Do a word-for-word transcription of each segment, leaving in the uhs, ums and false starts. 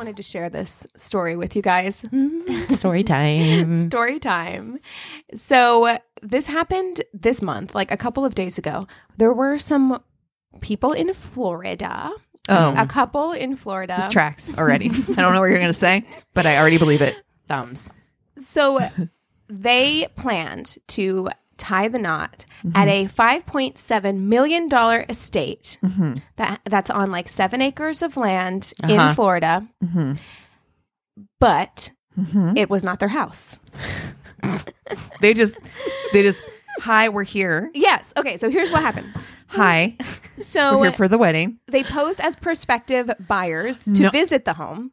wanted to share this story with you guys. Story time. Story time. So this happened this month, like a couple of days ago. There were some people in Florida. Oh. A couple in Florida. This tracks already. I don't know what you're going to say, but I already believe it. Thumbs. So they planned to tie the knot mm-hmm. at a five point seven million dollars estate mm-hmm. that that's on like seven acres of land uh-huh. in Florida. Mm-hmm. But mm-hmm. it was not their house. they just, they just, hi, we're here. Yes. Okay. So here's what happened. Hi. So we're here for the wedding. They posed as prospective buyers to no. visit the home.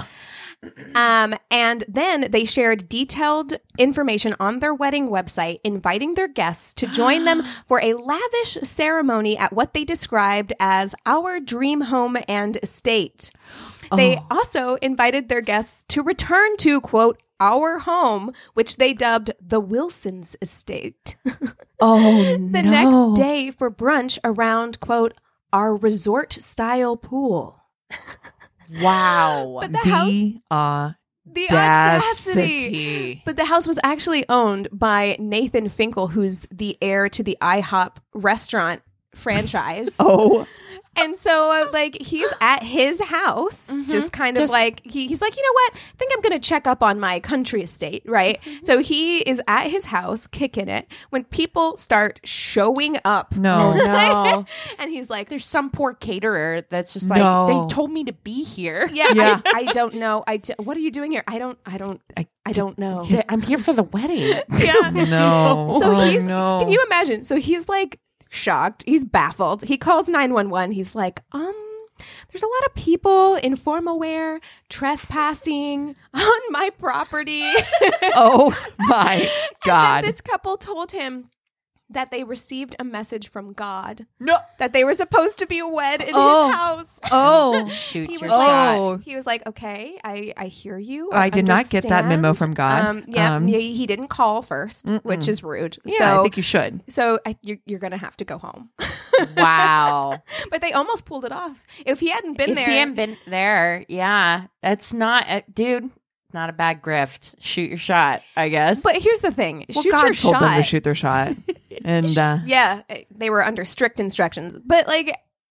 Um, and then they shared detailed information on their wedding website, inviting their guests to join them for a lavish ceremony at what they described as our dream home and estate. Oh. They also invited their guests to return to, quote, our home, which they dubbed the Wilson's estate. Oh, the no. next day for brunch around, quote, our resort style pool. Wow. But the, the house, the audacity. But the house was actually owned by Nathan Finkel, who's the heir to the IHOP restaurant franchise. Oh. And so, uh, like, he's at his house, mm-hmm. just kind of just, like, he, he's like, you know what? I think I'm going to check up on my country estate, right? Mm-hmm. So he is at his house, kicking it, when people start showing up. No. no. And he's like, there's some poor caterer that's just like, no. they told me to be here. Yeah, yeah. I, I don't know. I d- what are you doing here? I don't, I don't, I, I don't know. I'm here for the wedding. Yeah. No. So oh, he's, no. can you imagine? So he's like, shocked. He's baffled. He calls nine one one. He's like, um, there's a lot of people in formal wear trespassing on my property. Oh my God. And then this couple told him that they received a message from God. No. That they were supposed to be wed in oh. his house. Oh. Shoot he was your like, shot. He was like, okay, I, I hear you. I, I did not get that memo from God. Um, yeah, um, yeah, he didn't call first, mm-mm. which is rude. Yeah, so, I think you should. So I, you're, you're going to have to go home. Wow. But they almost pulled it off. If he hadn't been if there. If he hadn't been there, yeah. That's not, a, dude, not a bad grift. Shoot your shot, I guess. But here's the thing. Well, shoot God your told shot. them to shoot their shot. And uh, yeah, they were under strict instructions. But like,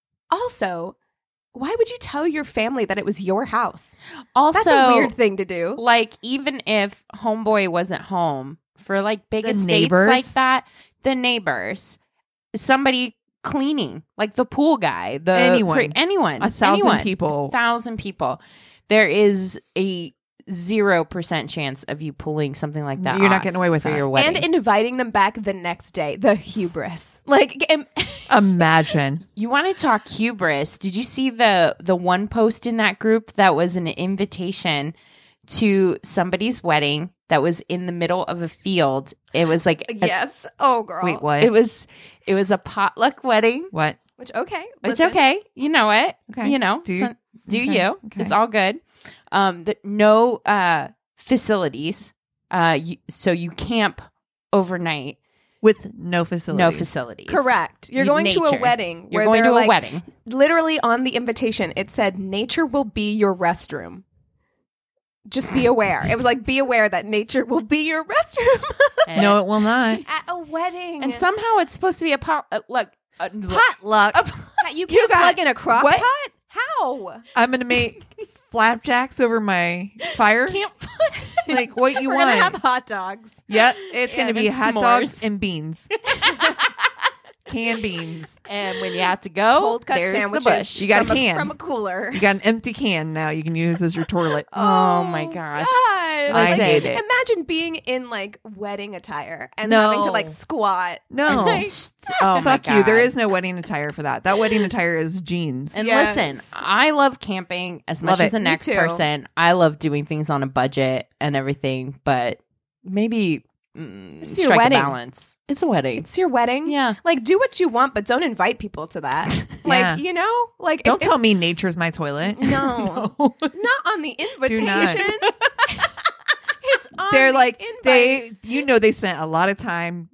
also, why would you tell your family that it was your house? Also, that's a weird thing to do. Like, even if homeboy wasn't home for like big the estates neighbors? like that, the neighbors, somebody cleaning, like the pool guy, the anyone, fr- anyone, a thousand anyone, people, a thousand people, there is a zero percent chance of you pulling something like that. You're not off getting away with for that. your wedding, and inviting them back the next day. The hubris, like, im- imagine. You want to talk hubris? Did you see the the one post in that group that was an invitation to somebody's wedding that was in the middle of a field? It was like a, yes. Oh, girl. Wait, what? It was it was a potluck wedding. What? Which okay, It's listen. okay. You know it. Okay. You know. Do you? So, do Okay. you? Okay. It's all good. Um, the, no uh facilities. Uh, you, so you camp overnight. With no facilities. No facilities. Correct. You're You- going to nature. a wedding You're where going they're to a like, wedding. literally on the invitation, it said, nature will be your restroom. Just be aware. It was like, be aware that nature will be your restroom. No, it will not. At a wedding. And somehow it's supposed to be a pot. Uh, look, uh, potluck. A, you can't got- plug in a crock what? pot? How? I'm going to make flapjacks over my fire. can't. Like, what you We're want? going to have hot dogs. Yep. It's going to be and hot s'mores. dogs and beans. Canned beans. And when you have to go, Cold cut there's sandwiches. the bush. You got a from can. From a cooler. You got an empty can now you can use as your toilet. Oh, my gosh. God. I Like, hate it. Imagine being in like wedding attire and No. having to like squat. No. Like, Oh, my Fuck you. There God. is no wedding attire for that. That wedding attire is jeans. And Yes. listen, I love camping as much Love as it. the Me next too. person. I love doing things on a budget and everything, but maybe mm, It's your strike wedding. a balance. It's a wedding. it's your wedding. Yeah. Like, do what you want, but don't invite people to that. Like, Yeah. you know? Like, Don't if- tell me nature's my toilet. if- No. No. Not on the invitation. not. It's on They're the like invite. they you know they spent a lot of time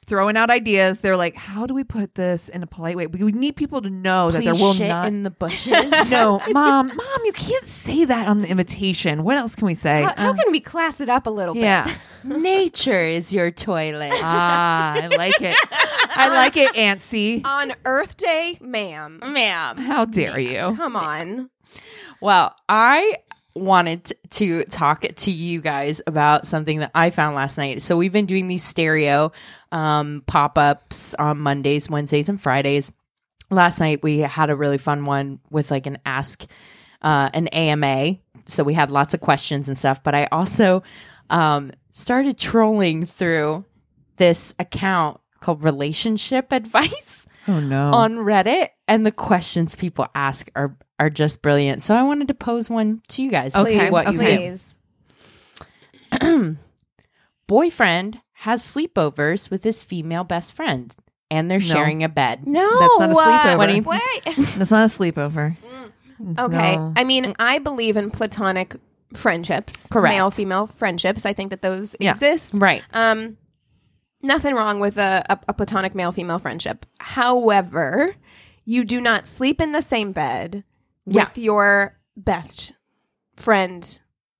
throwing out ideas. They're like, how do we put this in a polite way? We need people to know that Please there will shit not. in the bushes. No, mom, mom, you can't say that on the invitation. What else can we say? How, how Um, can we class it up a little yeah. bit? Nature is your toilet. Ah, I like it. I like it, Aunt C. On Earth Day, ma'am. Ma'am. How dare you? Come on. Well, I wanted to talk to you guys about something that I found last night. So we've been doing these stereo um, pop-ups on Mondays, Wednesdays, and Fridays. Last night we had a really fun one with like an ask, uh, an A M A. So we had lots of questions and stuff. But I also um, started trolling through this account called Relationship Advice Oh no. on Reddit, and the questions people ask are are just brilliant. So I wanted to pose one to you guys to Okay, see what you okay. think. Please. Boyfriend has sleepovers with his female best friend, and they're sharing a bed. No. That's not a sleepover. What do you- Wait. That's not a sleepover. Okay. No. I mean, I believe in platonic friendships. Correct. Male, female friendships. I think that those Yeah. exist. Right. Um, nothing wrong with a, a, a platonic male female friendship. However, you do not sleep in the same bed Yeah. with your best friend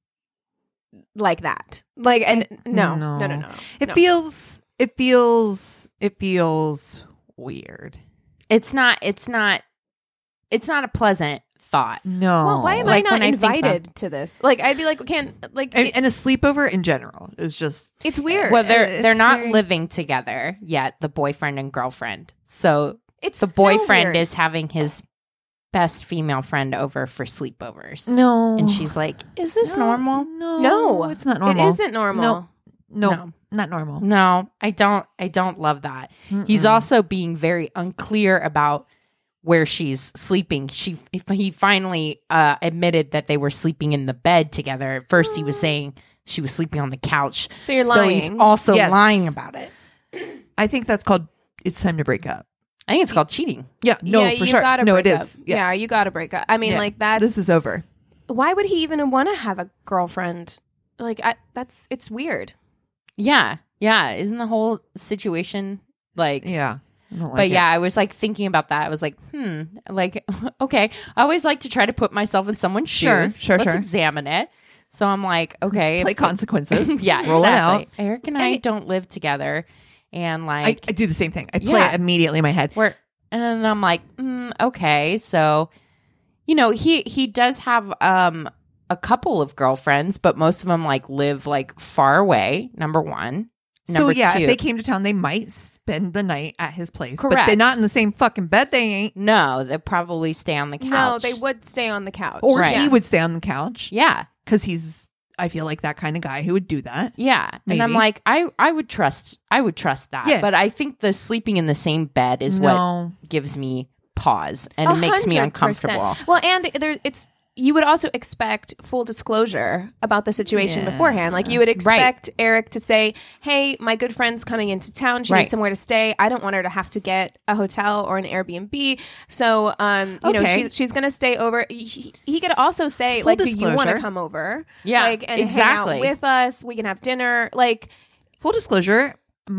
like that. Like, and no, no, no, no, no. It no. feels. It feels. It feels weird. It's not. It's not. It's not a pleasant thought. No. Well, why am Like, I not when I think invited to this? Like, I'd be like, can't like And, it- and a sleepover in general is just. it's weird. Well, they're It's they're not very- living together yet. The boyfriend and girlfriend. So it's the still boyfriend weird. is having his best female friend over for sleepovers. No. And she's like, "Is this normal?" No. No, It's not normal. It isn't normal. No. No. No. Not normal. No, I don't. I don't love that. He's also being very unclear about where she's sleeping. She he finally uh, admitted that they were sleeping in the bed together. At first, he was saying she was sleeping on the couch. So you're So he's lying. also Yes. lying about it. I think that's called. It's time to break up. I think it's called cheating. Yeah. No, yeah, for you sure. gotta No, break it up. is. Yeah. you gotta break up. I mean, Yeah. like that's This is over. why would he even want to have a girlfriend? Like, I that's it's weird. Yeah, yeah. Isn't the whole situation like? Yeah. I don't like But it. yeah, I was like thinking about that. I was like, hmm, like, okay. I always like to try to put myself in someone's Sure, shoes. sure, Let's sure. examine it. So I'm like, okay. Play if- consequences. yeah, Roll exactly. it out. Eric and I And it- don't live together. And I, like, I do the same thing. I play Yeah. it immediately in my head. we're, and then I'm like, mm, okay. So, you know, he, he does have, um, a couple of girlfriends, but most of them like live like far away. Number one. So Number yeah, two. if they came to town, they might spend the night at his place. But Correct. they're not in the same fucking bed. They ain't. no, they probably stay on the couch. No, they would stay on the couch. Or Right. he would stay on the couch Yeah. because he's. I feel like that kind of guy who would do that. Yeah. And I'm Maybe. like, I, I would trust I would trust that. Yeah. But I think the sleeping in the same bed is what No. gives me pause and A it makes me hundred percent. uncomfortable. Well, and there, it's you would also expect full disclosure about the situation Yeah. beforehand. Like you would expect Eric to say, "Hey, my good friend's coming into town. She Right. needs somewhere to stay. I don't want her to have to get a hotel or an Airbnb. So, um, you know, Okay. she, she's going to stay over." He, he could also say, Full "Like, do you want to disclosure. come over? Yeah, like, and exactly. hang out with us. We can have dinner. Like, Full disclosure: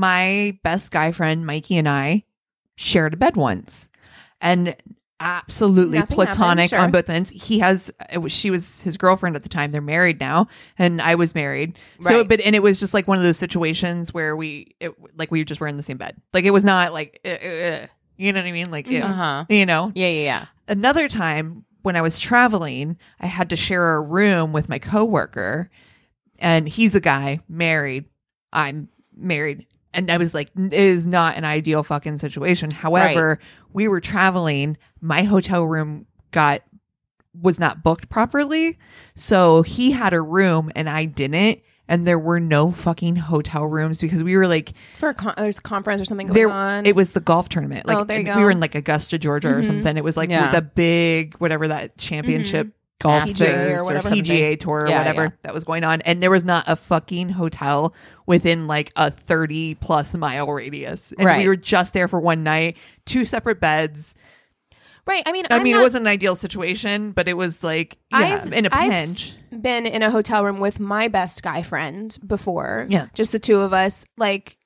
my best guy friend Mikey and I shared a bed once, and absolutely Nothing platonic happened, sure. on both ends. He has it was, she was his girlfriend at the time. They're married now, and I was married. So, Right. but and it was just like one of those situations where we it, like we just were in the same bed. Like it was not like uh, uh, uh, you know what I mean? Like ew. Uh-huh. you know. Yeah, yeah, yeah. Another time when I was traveling, I had to share a room with my coworker, and he's a guy married. I'm married. And I was like, it is not an ideal fucking situation. However, we were traveling. My hotel room got was not booked properly. So he had a room and I didn't. And there were no fucking hotel rooms because we were like, for a con- there's a conference or something going there, on. it was the golf tournament. Like Oh, there you we go. were in like Augusta, Georgia or Mhm. something. It was like Yeah. the big, whatever that championship golf Masters thing or whatever. P G A tour or Yeah, whatever yeah. that was going on. And there was not a fucking hotel within like a thirty plus mile radius. And Right. we were just there for one night, two separate beds. right. I mean, I I'm mean, not- it wasn't an ideal situation, but it was like, yeah, I've, in a I've pinch. s- been in a hotel room with my best guy friend before. Yeah. Just the two of us. Like,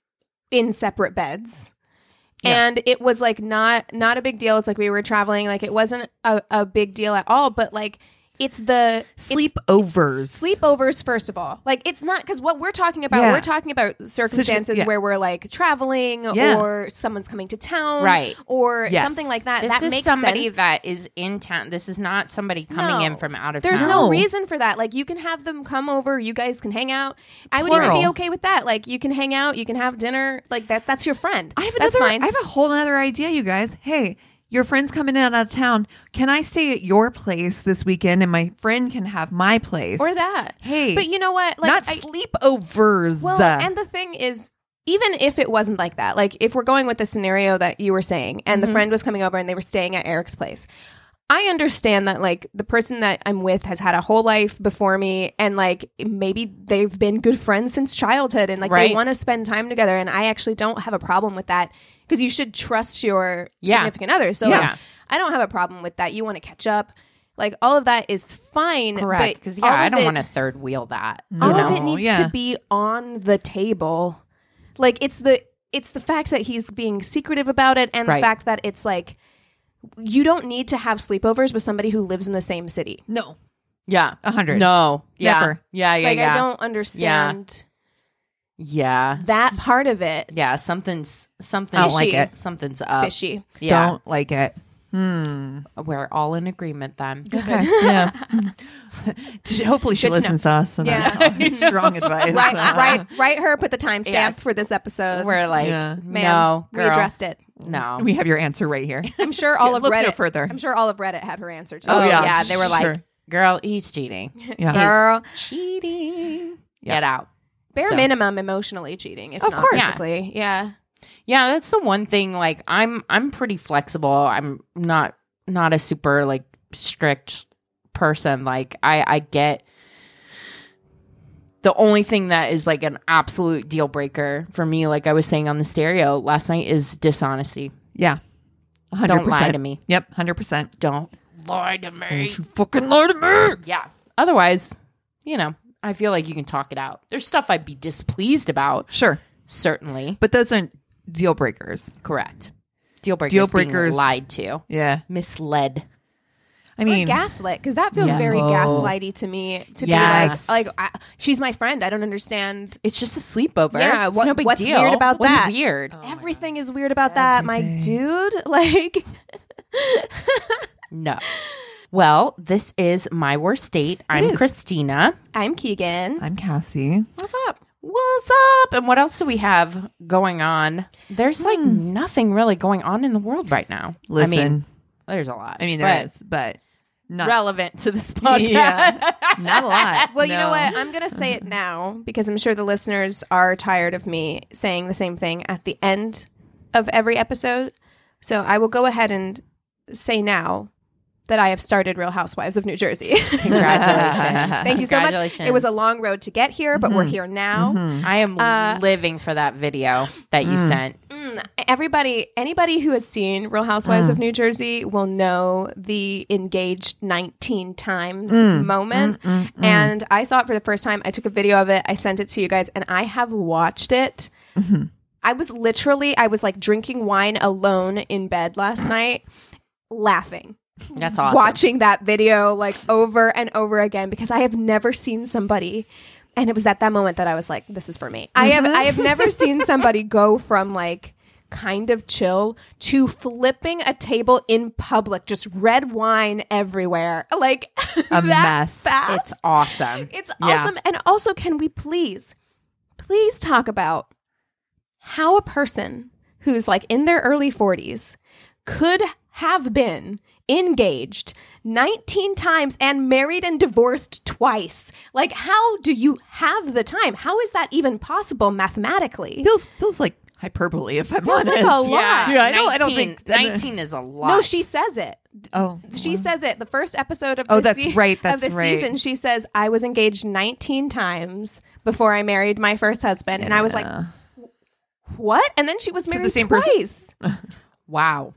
in separate beds. Yeah. And it was like not not a big deal. It's like we were traveling. Like it wasn't a, a big deal at all. But like it's the it's Sleepovers. sleepovers, first of all. Like it's not because what we're talking about, Yeah. we're talking about circumstances yeah. where we're like traveling Yeah. or someone's coming to town, Right. Or Yes. something like that. This that is makes somebody sense. that is in town. This is not somebody coming No. in from out of There's town. no No. reason for that. Like you can have them come over. You guys can hang out. I would even Plural. be okay with that. Like you can hang out. You can have dinner. Like that. That's your friend. I have That's another. fine. I have a whole other idea, you guys. Hey, your friend's coming in out of town. Can I stay at your place this weekend, and my friend can have my place, or that. Hey, But you know what? Like not I, sleepovers. Well, and the thing is, even if it wasn't like that, like if we're going with the scenario that you were saying, and Mm-hmm. the friend was coming over and they were staying at Eric's place, I understand that like the person that I'm with has had a whole life before me, and like maybe they've been good friends since childhood, and like Right. they want to spend time together, and I actually don't have a problem with that because you should trust your Yeah. significant other. So Yeah. like, I don't have a problem with that. You want to catch up. Like all of that is fine. Correct. But Because yeah, all I of don't it- want to third wheel that. You all know? of it needs yeah. to be on the table. Like it's the it's the fact that he's being secretive about it, and Right. the fact that it's like you don't need to have sleepovers with somebody who lives in the same city. no, Yeah. a hundred. No. Yeah. Never. Yeah. Yeah. Like yeah. I don't understand Yeah. that part of it. Yeah. Something's something. I don't like it. Something's up. Fishy. Yeah. Don't like it. Hmm. We're all in agreement then. Okay. yeah. Hopefully she Good to listens to us. And Yeah. that- strong advice. Right, right, write her. Put the timestamp Yes. for this episode. We're like, Yeah. Ma'am, no, we girl. addressed it. No. We have your answer right here. I'm sure all of Look no Reddit. further. I'm sure all of Reddit had her answer too. Oh, Oh, yeah. yeah. They were like, Sure. girl, he's cheating. Yeah. Girl, Cheating. Yeah. Get out. bare So- minimum emotionally cheating, if Of not course. physically. Yeah. Yeah, that's the one thing. Like, I'm I'm pretty flexible. I'm not not a super like strict person. Like, I I get the only thing that is like an absolute deal breaker for me, like I was saying on the stereo last night, is dishonesty. Yeah. one hundred percent. Don't lie to me. Yep. one hundred percent. Don't lie to me. You fucking lie to me. Yeah. Otherwise, you know, I feel like you can talk it out. There's stuff I'd be displeased about. Sure. Certainly. But those aren't deal breakers. Correct. Deal breakers. Deal being breakers- lied to. Yeah. Misled. I Or mean, gaslit, because that feels Yeah. very Oh. gaslighty to me. To Yes. be like, like I, she's my friend. I don't understand. It's just a sleepover. Yeah, It's what- no big what's deal. weird about What's that? weird? Everything is weird about that, my dude. Like, No. Well, this is My Worst Date. I'm is. Christina. I'm Keegan. I'm Cassie. What's up? What's up? And what else do we have going on? There's like nothing really going on in the world right now. Listen. I mean, there's a lot. I mean, there is, but not relevant to this podcast. Yeah. Not a lot. Well, you know No. what? I'm going to say it now because I'm sure the listeners are tired of me saying the same thing at the end of every episode. So I will go ahead and say now that I have started Real Housewives of New Jersey. Congratulations. Thank you so much. Congratulations. It was a long road to get here, but we're here now. I am Uh, living for that video that you sent. Mm, everybody, anybody who has seen Real Housewives of New Jersey will know the engaged nineteen times moment. And I saw it for the first time. I took a video of it. I sent it to you guys, and I have watched it. I was literally, I was like drinking wine alone in bed last night, laughing. That's awesome. Watching that video like over and over again because I have never seen somebody, and it was at that moment that I was like, this is for me. I have I have never seen somebody go from like kind of chill to flipping a table in public, just red wine everywhere. Like A that mess. fast. It's awesome. It's Yeah. awesome. And also, can we please, please talk about how a person who's like in their early forties could have been engaged nineteen times and married and divorced twice. Like, how do you have the time? How is that even possible mathematically? feels feels like hyperbole. If I'm Feels honest, like a lot. Yeah, Yeah, I don't- I don't nineteen think that- nineteen is a lot. No, she says it. Oh, She says it. The first episode of Oh, the that's se- right, of that's the right. season, she says, "I was engaged nineteen times before I married my first husband," and I was like, Yeah. "What?" And then she was the married same person? twice. Wow.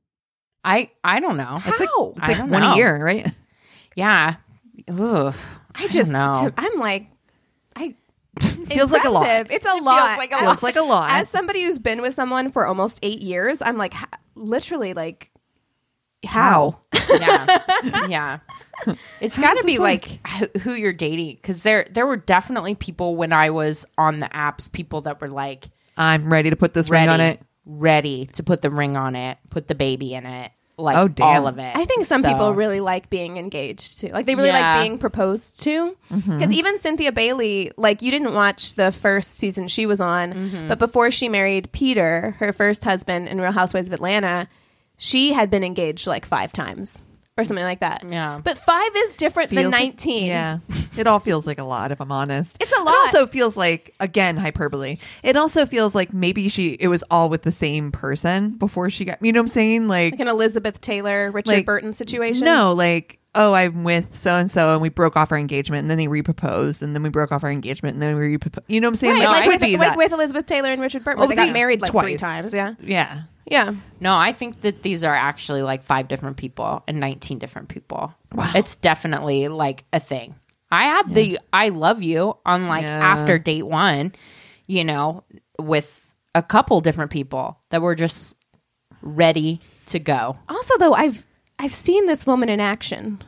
I I don't know. How? It's like, it's I like don't one know. a year, right? Yeah. Ugh. I just, don't know. to- I'm like, I, feels like a lot. Impressive. It's a It lot. feels like a As- lot. Feels like a lot. As somebody who's been with someone for almost eight years, I'm like, ha- literally, like, how? yeah, yeah. It's got to be like wh- who you're dating, because there there were definitely people when I was on the apps, people that were like I'm ready to put this ready, ring on it. ready to put the ring on it, put the baby in it, like Oh, damn. all of it. I think some So- people really like being engaged too. Like they really Yeah. like being proposed to. Because even Cynthia Bailey, like you didn't watch the first season she was on, but before she married Peter, her first husband in Real Housewives of Atlanta, she had been engaged like five times or something like that. Yeah. But five is different than Feels like- nineteen. Yeah. It all feels like a lot, if I'm honest. It's a It lot. also feels like, again, hyperbole. It also feels like maybe she, it was all with the same person before she got, you know what I'm saying? Like, Like an Elizabeth Taylor, Richard Like, Burton situation. no, like, oh, I'm with so and so, and we broke off our engagement, and then they reproposed, and then we broke off our engagement, and then we reproposed. You know what I'm saying? Right, Like, like, it could with, be like that. with Elizabeth Taylor and Richard Burton, Oh, where they got the- married like three twice. times. Yeah. Yeah. Yeah. No, I think that these are actually like five different people and nineteen different people. Wow. It's definitely like a thing. I had the I love you on like Yeah. after date one, you know, with a couple different people that were just ready to go. Also, though, I've I've seen this woman in action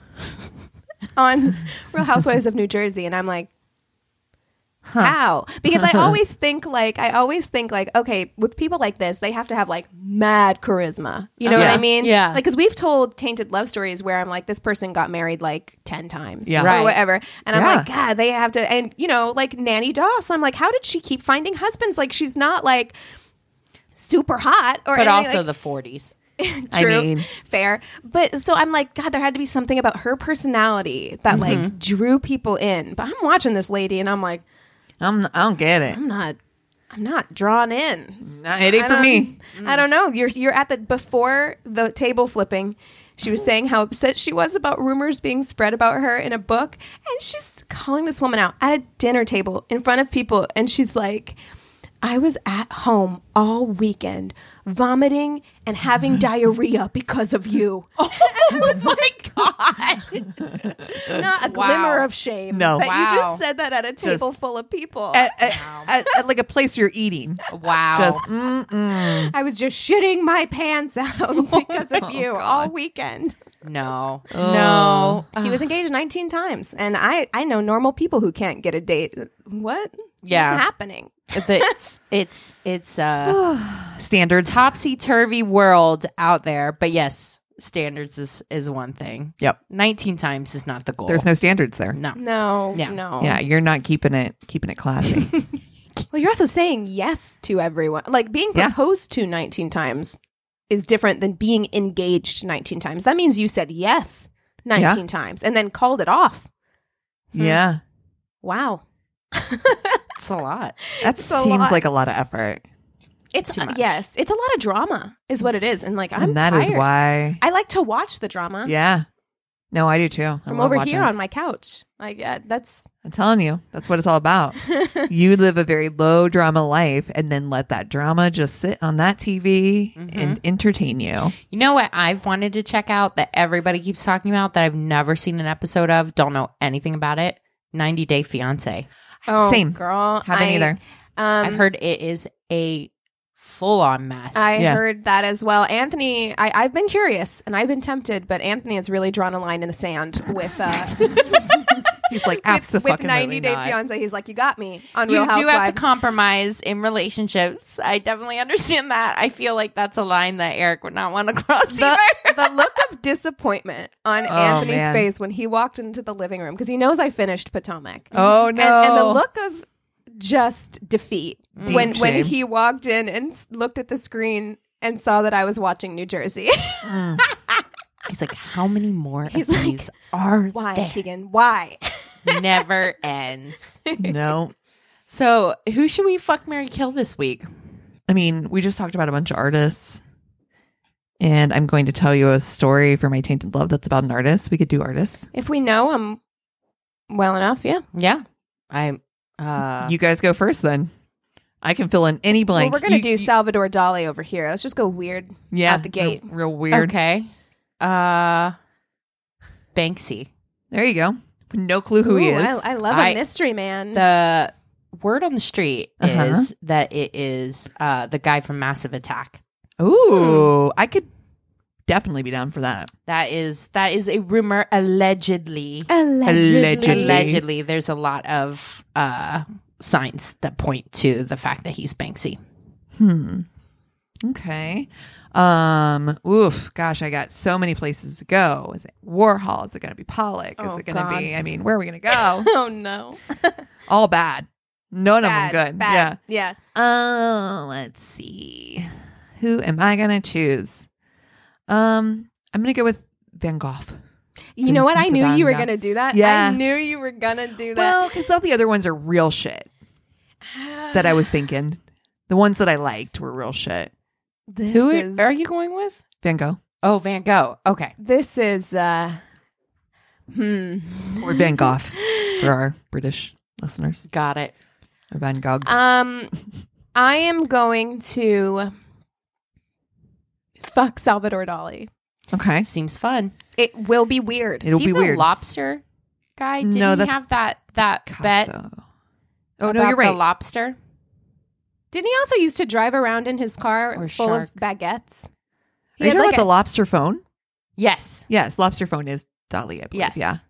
on Real Housewives of New Jersey, and I'm like, how? Because I always think like I always think like, okay, with people like this, they have to have like mad charisma. You know Yeah. what I mean? Yeah. Like, because we've told tainted love stories where I'm like, this person got married like ten times, Yeah. or Right. whatever, and I'm Yeah. like, God, they have to, and you know, like Nanny Doss, I'm like, how did she keep finding husbands? Like, she's not like super hot or But anything, also like, the forties. I True, mean- fair. But so I'm like, God, there had to be something about her personality that like drew people in. But I'm watching this lady and I'm like, I'm, I don't get it. I'm not, I'm not drawn in. Nah, it ain't I for don't- me. I don't know. You're you're at the before the table flipping. She was saying how upset she was about rumors being spread about her in a book, and she's calling this woman out at a dinner table in front of people, and she's like, I was at home all weekend vomiting and having diarrhea because of you. Oh my god. Not a Wow. glimmer of shame. No. That you Wow. just said that at a table Just- full of people. At, at, at, at like a place you're eating. Wow. Just, mm-mm. I was just shitting my pants out because of you all weekend. no. Oh. No. She was engaged nineteen times, and I I know normal people who can't get a date. What? Yeah. What's happening? It's it's it's uh Standards. topsy turvy world out there. But yes, standards is is one thing. Yep. Nineteen times is not the goal. There's no standards there. no. No, Yeah. no. Yeah, you're not keeping it keeping it classy. Well, you're also saying yes to everyone. Like being Yeah. proposed to nineteen times is different than being engaged nineteen times. That means you said yes nineteen times and then called it off. yeah. Wow. It's a lot. That a seems lot. like a lot of effort. It's Too uh, much. yes, it's a lot of drama is what it is. And like I'm and that tired. is why. I like to watch the drama Yeah. No, I do too. I from love over watching here it. on my couch. Like uh, that's I'm telling you, that's what it's all about. You live a very low drama life and then let that drama just sit on that T V and entertain you. You know what I've wanted to check out that everybody keeps talking about that I've never seen an episode of, don't know anything about it? ninety Day Fiance. oh, Same. girl. Haven't I, either. Um, I've heard it is a full on mess. I Yeah. heard that as well. Anthony, I, I've been curious and I've been tempted, but Anthony has really drawn a line in the sand with uh, He's like, with, with absolutely ninety Day not. Fiance. He's like, you got me on you Real do have to Housewives. compromise in relationships. I definitely understand that. I feel like that's a line that Eric would not want to cross the, either. the look of disappointment on Oh, Anthony's man. face when he walked into the living room because he knows I finished Potomac. Oh, And, no. and the look of just defeat Deep when when shame. he walked in and s- looked at the screen and saw that I was watching New Jersey. He's like, how many more He's of like, these are Why, there? Keegan? Why? Never ends. No. So who should we fuck, marry, kill this week? I mean, we just talked about a bunch of artists. And I'm going to tell you a story for my tainted love that's about an artist. We could do artists. If we know him well enough, yeah. Yeah. I uh You guys go first then. I can fill in any Well, blank. we're gonna You- do you- Salvador Dali over here. Let's just go weird. yeah, out the gate. Real, real weird. okay. Uh Banksy. There you go. No clue who he Ooh, is. I, I love a I- mystery man. The word on the street Uh-huh. is that it is uh, the guy from Massive Attack. Ooh, I could definitely be down for that. That is that is a rumor. Allegedly, Allegedly. allegedly, there's a lot of uh, signs that point to the fact that he's Banksy. Hmm. Okay. Um. Oof. Gosh, I got so many places to go. Is it Warhol? Is it going to be Pollock? Is Oh, it going to God. be? I mean, where are we going to go? Oh no. All bad. None Bad, of them good. bad. Yeah. Yeah. Oh, let's see. Who am I going to choose? Um, I'm going to go with Van Gogh. You know what? I Vincent knew Van you were Gogh. gonna do that. Yeah. I knew you were gonna do that. Well, because all the other ones are real shit that I was thinking. The ones that I liked were real shit. this Who is, are you going with? Van Gogh Oh, Van Gogh. Okay. This is uh hmm. or Van Gogh for our British listeners. Got it. Or Van Gogh. Um I am going to fuck Salvador Dali. Okay. Seems fun. It will be weird. It'll Is he be the weird. lobster guy? Didn't No, he that's have that that bet Picasso. Oh no, about you're right. the lobster? Didn't he also used to drive around in his car Or full shark. of baguettes? He Are you had talking like about the a- lobster phone? Yes. Yes, lobster phone is Dali, I believe. Yes. Yeah.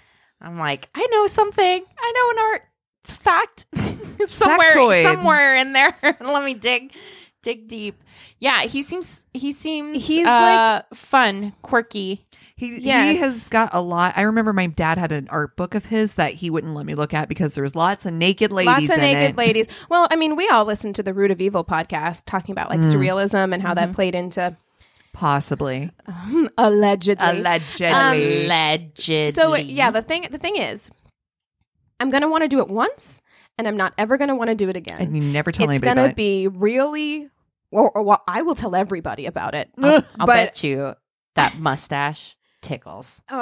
I'm like, I know something. I know an art fact somewhere Factoid. somewhere in there. Let me dig dig deep. Yeah, he seems he seems He's uh, fun, quirky. He Yes. he has got a lot. I remember my dad had an art book of his that he wouldn't let me look at because there was lots of naked ladies Lots of in naked it. ladies. Well, I mean, we all listened to the Root of Evil podcast talking about like Mm. surrealism and how Mm-hmm. that played into Possibly. allegedly. Allegedly. Allegedly. So yeah, the thing the thing is, I'm gonna want to do it once, and I'm not ever gonna want to do it again. and you never tell It's anybody gonna about it. be really. Well, or, well, I will tell everybody about it. I'll, I'll but- bet you that mustache tickles. Oh.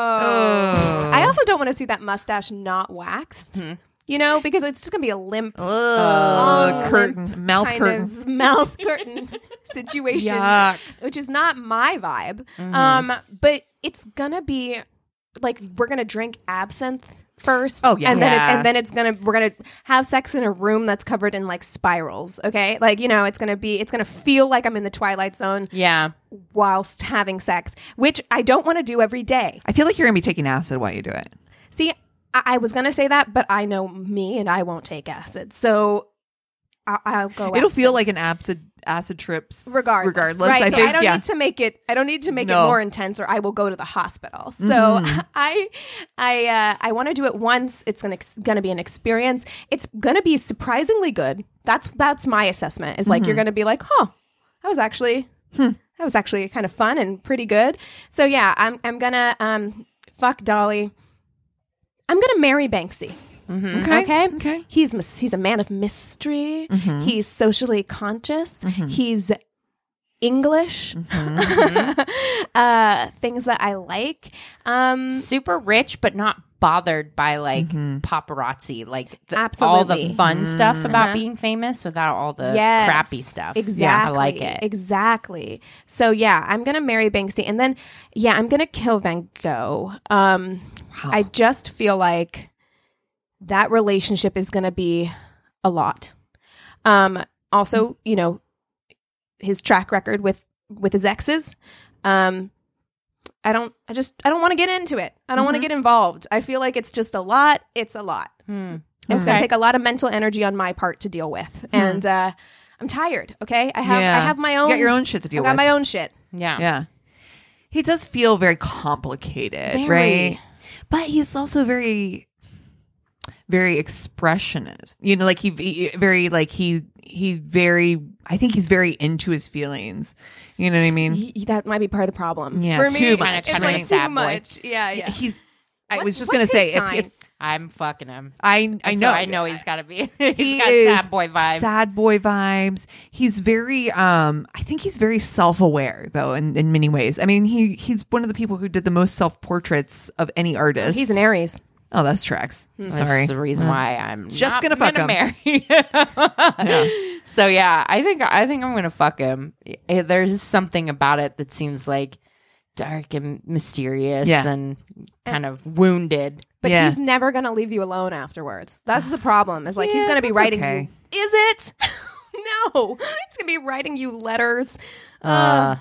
Oh. I also don't want to see that mustache not waxed. Hmm. You know, because it's just gonna be a limp Ugh, long, curtain, mouth kind curtain. of mouth curtain situation, Yuck. which is not my vibe. Mhm. Um, but it's gonna be like we're gonna drink absinthe first. Oh, yeah. and then Yeah. it, and then it's gonna we're gonna have sex in a room that's covered in like spirals. Okay, like you know, it's gonna be it's gonna feel like I'm in the Twilight Zone Yeah. whilst having sex, which I don't want to do every day. I feel like you're gonna be taking acid while you do it. See, I, I was gonna say that, but I know me, and I won't take acid, so I, I'll go. It'll feel absinthe. like an acid acid trips regardless, Regardless, right? I so think. I don't yeah. need to make it. I don't need to make No. it more intense, or I will go to the hospital. So Mhm. I, I, uh, I want to do it once. It's gonna gonna be an experience. It's gonna be surprisingly good. That's that's my assessment. Is like Mhm. you're gonna be like, huh, that was actually Hmm. that was actually kind of fun and pretty good. So yeah, I'm I'm gonna um fuck Dolly. I'm gonna marry Banksy. Mm-hmm. Okay. Okay. Okay. He's mys- he's a man of mystery. Mhm. He's socially conscious. Mhm. He's English. Mhm. uh, things that I like. Um, Super rich, but not bothered by like Mhm. paparazzi, like the, all the Absolutely. fun stuff about Uh-huh. being famous without all the Yes, crappy stuff. Exactly. Yeah, I like it. Exactly. So yeah, I'm gonna marry Banksy, and then yeah, I'm gonna kill Van Gogh. Um, Wow. I just feel like that relationship is gonna be a lot. Um, also, you know, his track record with with his exes. Um, I don't. I just. I don't want to get into it. I don't want to Mhm. get involved. I feel like it's just a lot. It's a lot. Hmm. It's going Okay. to take a lot of mental energy on my part to deal with, and uh, I'm tired. Okay, I have. Yeah. I have my own. You got your own shit to I deal got with. my own shit. Yeah. Yeah. He does feel very complicated, Very. right? But he's also very, very expressionist. You know, like he, he very like he he very. I think he's very into his feelings. You know what I mean? Y- y- that might be part of the problem. Yeah, for too me, much, It's right? like Kinda too sad boy. much. Yeah, yeah. He's. I What- was just what's gonna say his if, sign? if I'm fucking him. I I So know I know he's got to be. he's He got is sad boy vibes. sad boy vibes. He's very um I think he's very self-aware though in, in many ways. I mean, he he's one of the people who did the most self-portraits of any artist. He's an Aries. Oh, that's tracks. That's Sorry. the reason Uh, why I'm Just not gonna fuck him. marry. Yeah. So yeah, I think I think I'm gonna fuck him. Eh, There's something about it that seems like dark and mysterious Yeah. and kind of wounded. But Yeah. he's never going to leave you alone afterwards. That's the problem. Is like he's Yeah, going to be that's writing okay. you. Is it? No. He's going to be writing you letters. Uh,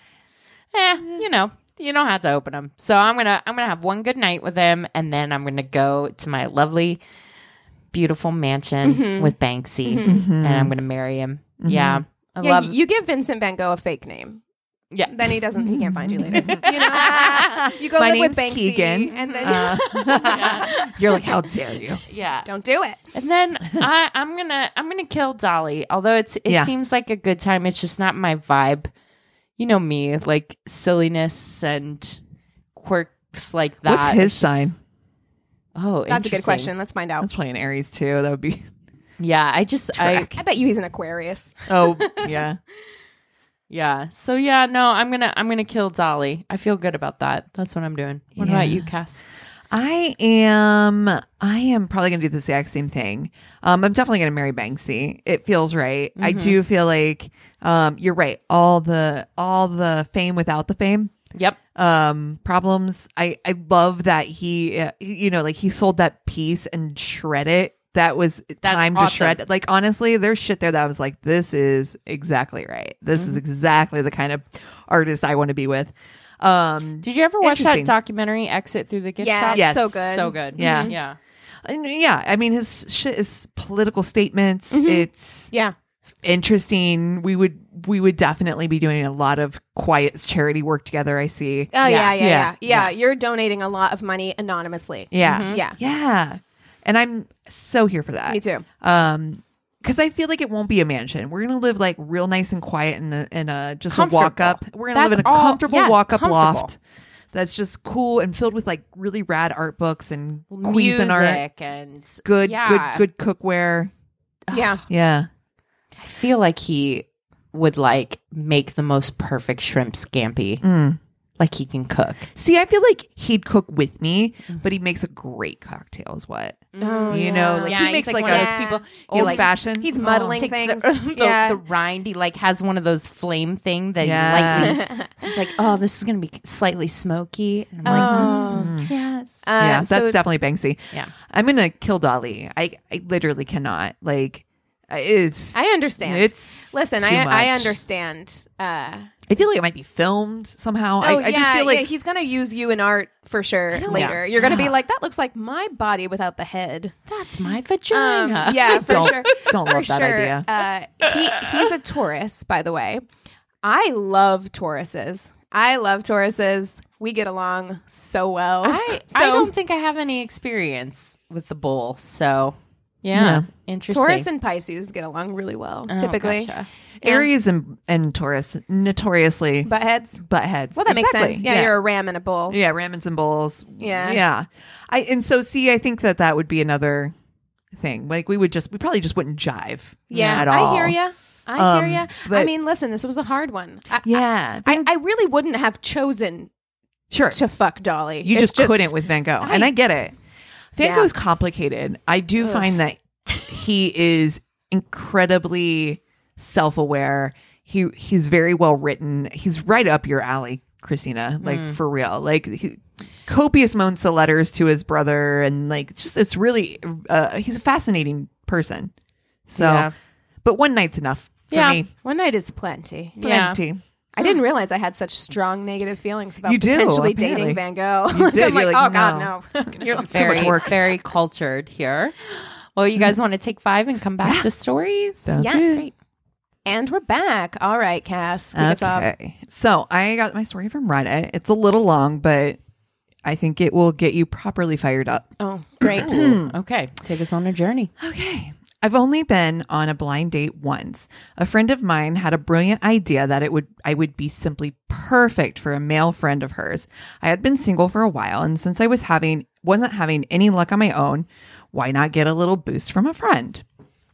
eh, you know, you don't have to open them. So I'm gonna I'm gonna have one good night with him, and then I'm gonna go to my lovely, beautiful mansion Mm-hmm. with Banksy, and I'm gonna marry him. Yeah, I Yeah, love. you give Vincent Van Gogh a fake name. yeah, Then he doesn't. He can't find you later. You know, you go My live with name's Banksy, Keegan. and then Uh, you're like, how dare you? yeah. don't do it. And then I, I'm gonna I'm gonna kill Dolly. Although it's it Yeah. seems like a good time, it's just not my vibe. You know me, like silliness and quirks like that. What's his It's just- sign? Oh, That's a good interesting. question. Let's find out. That's probably an Aries too. That would be. Yeah, I just I Track. I bet you he's an Aquarius. Oh yeah. yeah. So yeah, no, I'm gonna I'm gonna kill Dolly. I feel good about that. That's what I'm doing. What Yeah. about you, Cass? I am. I am probably going to do the exact same thing. Um, I'm definitely going to marry Banksy. It feels right. I do feel like um, you're right. All the all the fame without the fame. Yep. Um, problems. I I love that he, uh, you know, like he sold that piece and shred it. That was time to awesome. shred. Like honestly, there's shit there that I was like, this is exactly right. This is exactly the kind of artist I want to be with. Um, Did you ever watch that Interesting. documentary Exit Through the Gift Yeah, Shop? Yes. so good. So good. Yeah. Yeah. and yeah, I mean, his shit is political statements. It's Yeah. interesting. We would we would definitely be doing a lot of quiet charity work together. I see. Oh yeah, yeah, yeah, Yeah. yeah. You're donating a lot of money anonymously. Yeah, Yeah. yeah, and I'm so here for that. Me too. Um, because I feel like it won't be a mansion. We're gonna live like real nice and quiet in a, in a just a Comfortable. walk up. We're gonna live That's in a all- comfortable yeah, walk up comfortable. loft. That's just cool and filled with like really rad art books and Cuisinart art. Music and Good, yeah. good, good cookware. Yeah. Yeah. I feel like he would like make the most perfect shrimp scampi. Mm. Like he can cook. See, I feel like he'd cook with me, but he makes a great cocktail. Is what Oh, you yeah. know? Like yeah, he makes he's like, like, one a of those people. He old like fashioned. He's muddling takes things. the, the, yeah. the rind. He like has one of those flame thing that Yeah. you lightly. So he's like, oh, this is gonna be slightly smoky. And I'm like, Oh. mm, yes. Uh, yeah, so that's definitely Banksy. Yeah. I'm gonna kill Dolly. I, I literally cannot. Like, it's. I understand. It's Listen, too I I much. understand. Uh, I feel like it might be filmed somehow. oh I, yeah, I just feel like yeah, he's gonna use you in art for sure don't- later. Yeah. You're gonna be Yeah. like, that looks like my body without the head. That's my Um, vagina. yeah, for Don't- sure. don't for love that sure. idea. Uh, he he's a Taurus, by the way. I love Tauruses. I love Tauruses. We get along so well. I so, I don't think I have any experience with the bull. So yeah, Yeah. interesting. Taurus and Pisces get along really well, Oh, typically. gotcha. Aries and, and Taurus notoriously Butt heads. butt heads. Well, that makes Exactly. sense. Yeah, you're a ram and a bull. Yeah, ramens and bowls. Yeah. yeah. I and so see, I think that that would be another thing. Like we would just, we probably just wouldn't jive. Yeah, at all. I hear you. I Um, hear you. I but- mean, listen, this was a hard one. I, Yeah, I, I really wouldn't have chosen sure. to fuck Dolly. You It's just, couldn't with Van Gogh, I- and I get it. Van Yeah. Gogh's complicated. I do Ugh. find that he is incredibly self-aware. He he's very well written. He's right up your alley, Christina. Like Mm. for real. Like he, copious amounts of letters to his brother, and like just it's really uh, he's a fascinating person. So, Yeah. but one night's enough for Yeah. me. One night is plenty. Yeah. Plenty. I didn't realize I had such strong negative feelings about You do, potentially apparently. dating Van Gogh. You Like, did. I'm like, You're like, oh God, no. You're much very, work. very cultured here. Well, you guys want to take five and come back to stories? Sounds Yes. good. Great. And we're back. All right, Cass, kick us off. Okay. So I got my story from Reddit. It's a little long, but I think it will get you properly fired up. Oh, great. Okay, take us on a journey. Okay. I've only been on a blind date once. A friend of mine had a brilliant idea that it would I would be simply perfect for a male friend of hers. I had been single for a while, and since I was having wasn't having any luck on my own, why not get a little boost from a friend?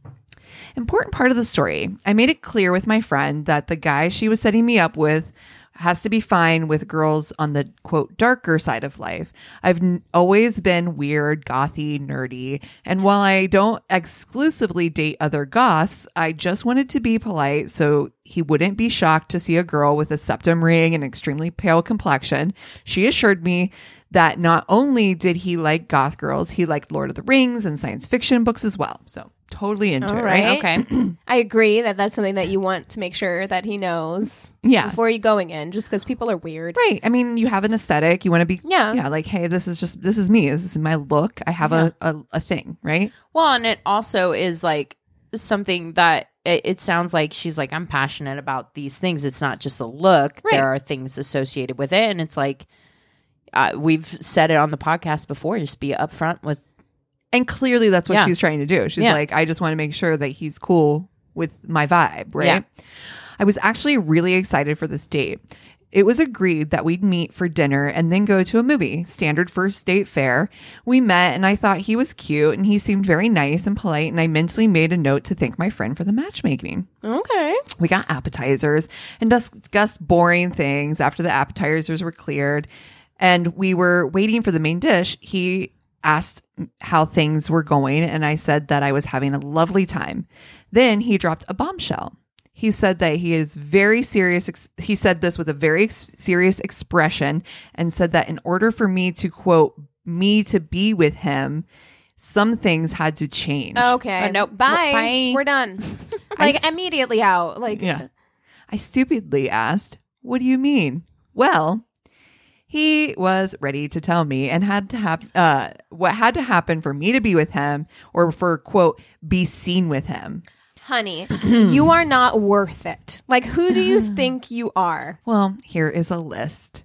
Important part of the story. I made it clear with my friend that the guy she was setting me up with has to be fine with girls on the quote darker side of life. I've n- always been weird, gothy, nerdy, and while I don't exclusively date other goths, I just wanted to be polite so he wouldn't be shocked to see a girl with a septum ring and extremely pale complexion. She assured me that not only did he like goth girls, he liked Lord of the Rings and science fiction books as well. So totally into All it, right. right? Okay. I agree that that's something that you want to make sure that he knows Yeah. before you going in, just because people are weird. Right. I mean, you have an aesthetic. You want to be, Yeah. yeah, like, hey, this is just, this is me. This is my look. I have a, a, a thing, right? Well, and it also is like something that it, it sounds like she's like, I'm passionate about these things. It's not just a look. Right. There are things associated with it. And it's like, uh, we've said it on the podcast before, just be upfront with. And clearly that's what Yeah. she's trying to do. She's Yeah. like, I just want to make sure that he's cool with my vibe, right? Yeah. I was actually really excited for this date. It was agreed that we'd meet for dinner and then go to a movie, standard first date fare. We met and I thought he was cute and he seemed very nice and polite, and I mentally made a note to thank my friend for the matchmaking. Okay. We got appetizers and discussed boring things after the appetizers were cleared and we were waiting for the main dish. He asked how things were going and I said that I was having a lovely time. Then he dropped a bombshell. He said that he is very serious. Ex- he said this with a very ex- serious expression and said that in order for me to quote me to be with him, some things had to change. Okay. Uh, nope. Bye. Bye. We're done. I like s- immediately out. Like Yeah. I stupidly asked, what do you mean? Well, he was ready to tell me and had to have uh, what had to happen for me to be with him or for, quote, be seen with him. honey, you are not worth it. Like, who do you think you are? Well, here is a list.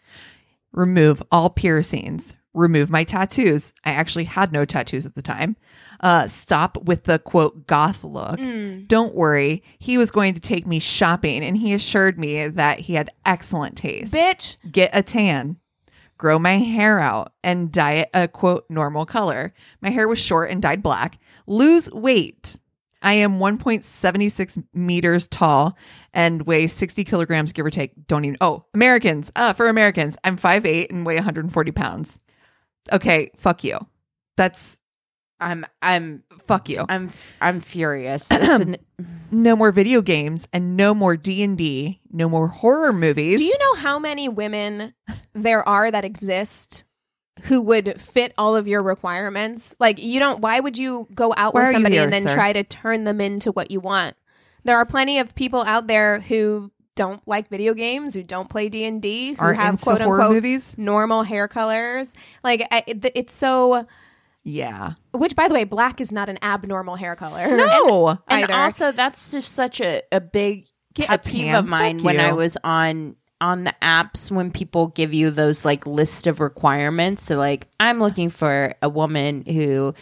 Remove all piercings. Remove my tattoos. I actually had no tattoos at the time. Uh, stop with the quote goth look. Don't worry. He was going to take me shopping and he assured me that he had excellent taste. Bitch. Get a tan. Grow my hair out and dye it a quote normal color. My hair was short and dyed black. Lose weight. I am one point seven six meters tall and weigh sixty kilograms, give or take. Don't even, oh, Americans. Uh, for Americans, I'm five eight and weigh one hundred forty pounds. Okay, fuck you. That's, I'm, I'm, fuck you. I'm, I'm furious. It's an, No more video games and no more D and D. No more horror movies. Do you know how many women there are that exist who would fit all of your requirements? Like, you don't, why would you go out Why with are you somebody here, and then sir? try to turn them into what you want? There are plenty of people out there who don't like video games, who don't play D and D, who Aren't have into quote horror unquote movies? normal hair colors. Like, I, it- it's so, Yeah. which by the way, black is not an abnormal hair color. No. and either. also that's just such a, a big Get pet a peeve tan. of mine Fuck when you. I was on on the apps when people give you those like list of requirements. They're like, I'm looking for a woman who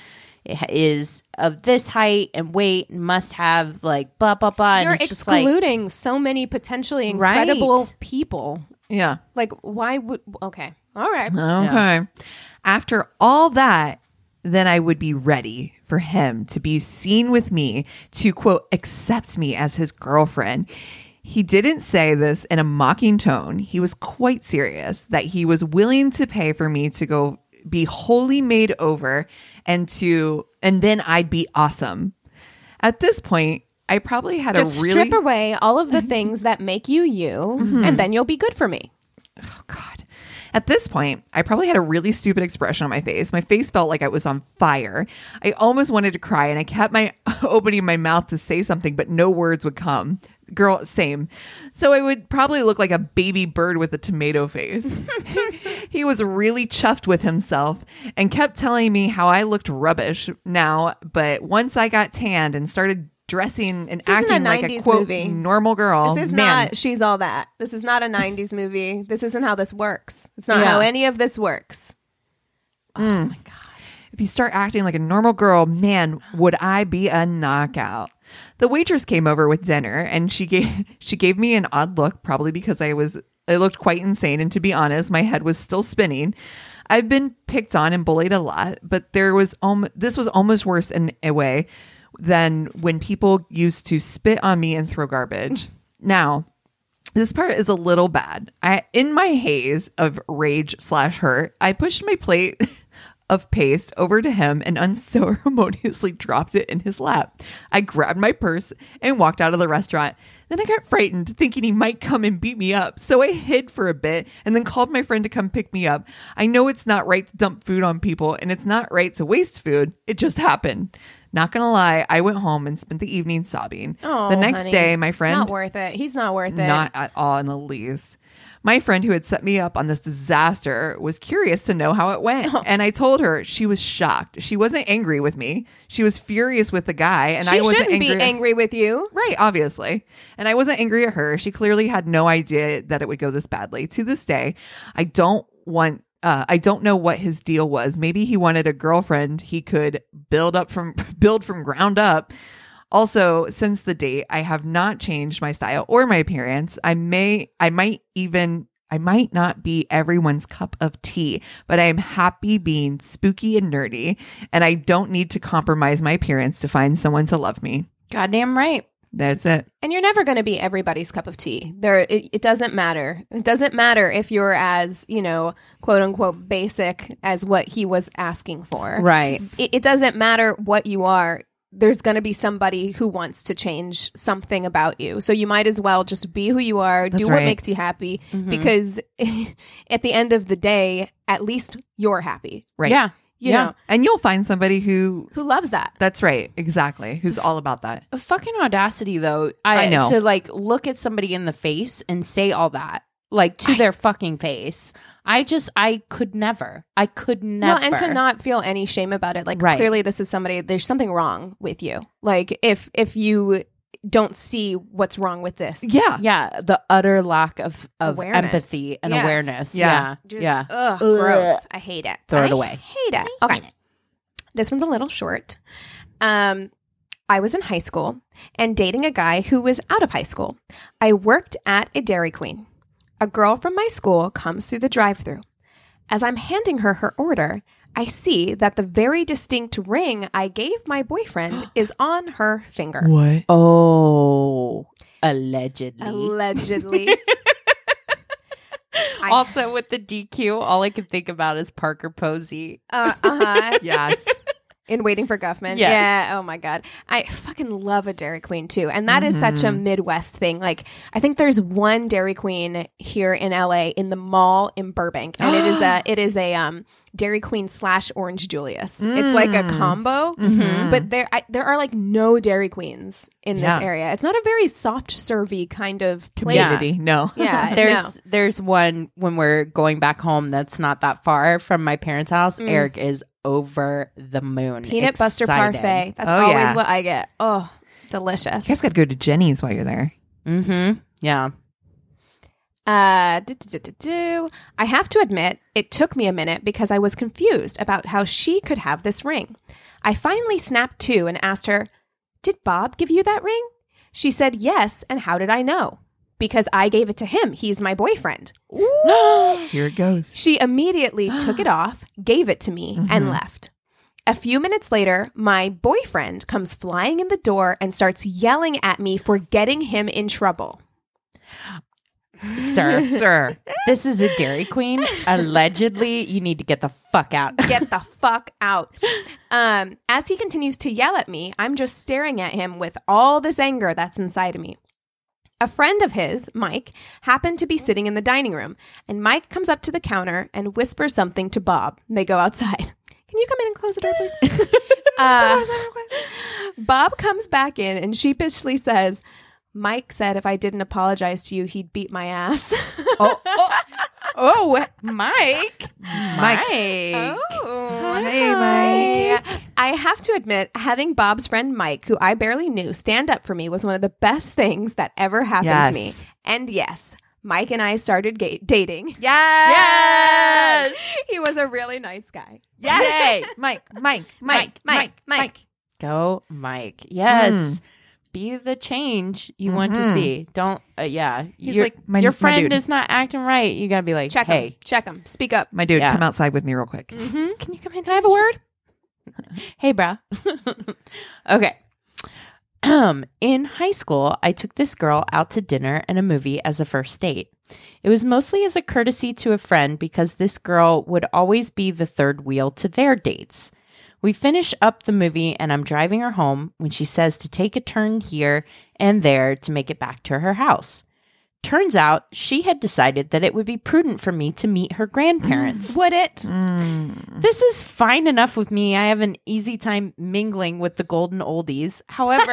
is of this height and weight and must have like blah blah blah. And You're it's just like, excluding so many potentially incredible Right. people. Yeah. Like, why would, okay. All right. Okay. After all that, then I would be ready for him to be seen with me, to quote, accept me as his girlfriend. He didn't say this in a mocking tone. He was quite serious that he was willing to pay for me to go be wholly made over and to, and then I'd be awesome. At this point, I probably had Just a really, strip away all of the things that make you you, and then you'll be good for me. oh God. At this point, I probably had a really stupid expression on my face. My face felt like I was on fire. I almost wanted to cry and I kept my opening my mouth to say something, but no words would come. Girl, same. So I would probably look like a baby bird with a tomato face. He was really chuffed with himself and kept telling me how I looked rubbish now, but once I got tanned and started dressing and This isn't a acting like a nineties quote movie. normal girl. This is man, not She's All That. This is not a nineties movie. This isn't how this works. It's not Yeah. how any of this works. If you start acting like a normal girl, man, would I be a knockout. The waitress came over with dinner and she gave she gave me an odd look, probably because I was I looked quite insane, and to be honest, my head was still spinning. I've been picked on and bullied a lot, but there was um, this was almost worse in a way than when people used to spit on me and throw garbage. Now, This part is a little bad. I, in my haze of rage slash hurt, I pushed my plate of paste over to him and unceremoniously dropped it in his lap. I grabbed my purse and walked out of the restaurant. Then I got frightened, thinking he might come and beat me up. So I hid for a bit and then called my friend to come pick me up. I know it's not right to dump food on people, and it's not right to waste food. It just happened. Not gonna lie, I went home and spent the evening sobbing. Oh, the next honey. day, my friend... Not worth it. He's not worth it. Not at all in the least. My friend who had set me up on this disaster was curious to know how it went. Oh. And I told her. She was shocked. She wasn't angry with me. She was furious with the guy. And she I wasn't shouldn't angry. be angry with you. Right, obviously. And I wasn't angry at her. She clearly had no idea that it would go this badly. To this day, I don't want uh, I don't know what his deal was. Maybe he wanted a girlfriend he could build up from build from ground up. Also, since the date, I have not changed my style or my appearance. I may, I might even, I might not be everyone's cup of tea, but I am happy being spooky and nerdy, and I don't need to compromise my appearance to find someone to love me. Goddamn right. That's it. And you're never going to be everybody's cup of tea. There, it, it doesn't matter. It doesn't matter if you're as, you know, quote unquote basic as what he was asking for. Right. It, it doesn't matter what you are. There's going to be somebody who wants to change something about you. So you might as well just be who you are, That's do what right. makes you happy, Mhm. because at the end of the day, at least you're happy. Right. Yeah. You Yeah. know, And you'll find somebody who, who loves that. that's right. Exactly. Who's all about that. A fucking audacity, though. I, I know. To like look at somebody in the face and say all that, like to I- their fucking face. I just, I could never. I could never. Well, and to not feel any shame about it. Like, Right. clearly this is somebody, there's something wrong with you. Like, if if you don't see what's wrong with this. Yeah. Yeah, the utter lack of, of Awareness. empathy and Yeah. awareness. Yeah. Yeah. Just, yeah. ugh, Ugh. gross. I hate it. Throw it I away. hate it. Okay. This one's a little short. Um, I was in high school and dating a guy who was out of high school. I worked at a Dairy Queen. A girl from my school comes through the drive-thru. As I'm handing her her order, I see that the very distinct ring I gave my boyfriend is on her finger. What? Oh, allegedly. Allegedly. I- Also, with the D Q, all I can think about is Parker Posey. uh, uh-huh. Yes. In Waiting for Guffman. Yes. Yeah. Oh my God. I fucking love a Dairy Queen too. And that is such a Midwest thing. Like, I think there's one Dairy Queen here in L A in the mall in Burbank. And it is a, it is a, um, Dairy Queen slash Orange Julius. It's like a combo, but there, I, there are like no Dairy Queens in Yeah. this area. It's not a very soft servy kind of place. Community. No. Yeah. There's no. there's one when we're going back home that's not that far from my parents' house. Eric is over the moon. Peanut butter excited. parfait. That's Oh, always yeah. what I get. Oh, delicious. You guys got to go to Jenny's while you're there. Mm-hmm. Yeah. Uh, do, do, do, do, do. I have to admit, it took me a minute because I was confused about how she could have this ring. I finally snapped to and asked her, "Did Bob give you that ring?" She said yes, and how did I know? Because I gave it to him. He's my boyfriend. Here it goes. She immediately took it off, gave it to me, and left. A few minutes later, my boyfriend comes flying in the door and starts yelling at me for getting him in trouble. Sir, Sir. this is a Dairy Queen. Allegedly, you need to get the fuck out. Get the fuck out. Um, as he continues to yell at me, I'm just staring at him with all this anger that's inside of me. A friend of his, Mike, happened to be sitting in the dining room, and Mike comes up to the counter and whispers something to Bob. They go outside. Can you come in and close the door, please? uh, Bob comes back in and sheepishly says, "Mike said if I didn't apologize to you, he'd beat my ass." Oh, oh, oh, Mike. Mike. Oh, Hey, Mike. I have to admit, having Bob's friend Mike, who I barely knew, stand up for me was one of the best things that ever happened Yes. to me. And yes, Mike and I started ga- dating. Yes. He was a really nice guy. Yes. Mike, Mike, Mike, Mike, Mike. Go, Mike. Yes. Mm. Be the change you want to Mhm. see. Don't, uh, yeah. He's your, like, my- your my friend dude. is not acting right. You got to be like, Check hey, him. Check him. Speak up. My dude, Yeah. come outside with me real quick. Mm-hmm. Can you come in? Can I have a word? Hey, bro. Okay. In high school, I took this girl out to dinner and a movie as a first date. It was mostly as a courtesy to a friend because this girl would always be the third wheel to their dates. We finish up the movie and I'm driving her home when she says to take a turn here and there to make it back to her house. Turns out she had decided that it would be prudent for me to meet her grandparents. Would it? Mm. This is fine enough with me. I have an easy time mingling with the golden oldies. However,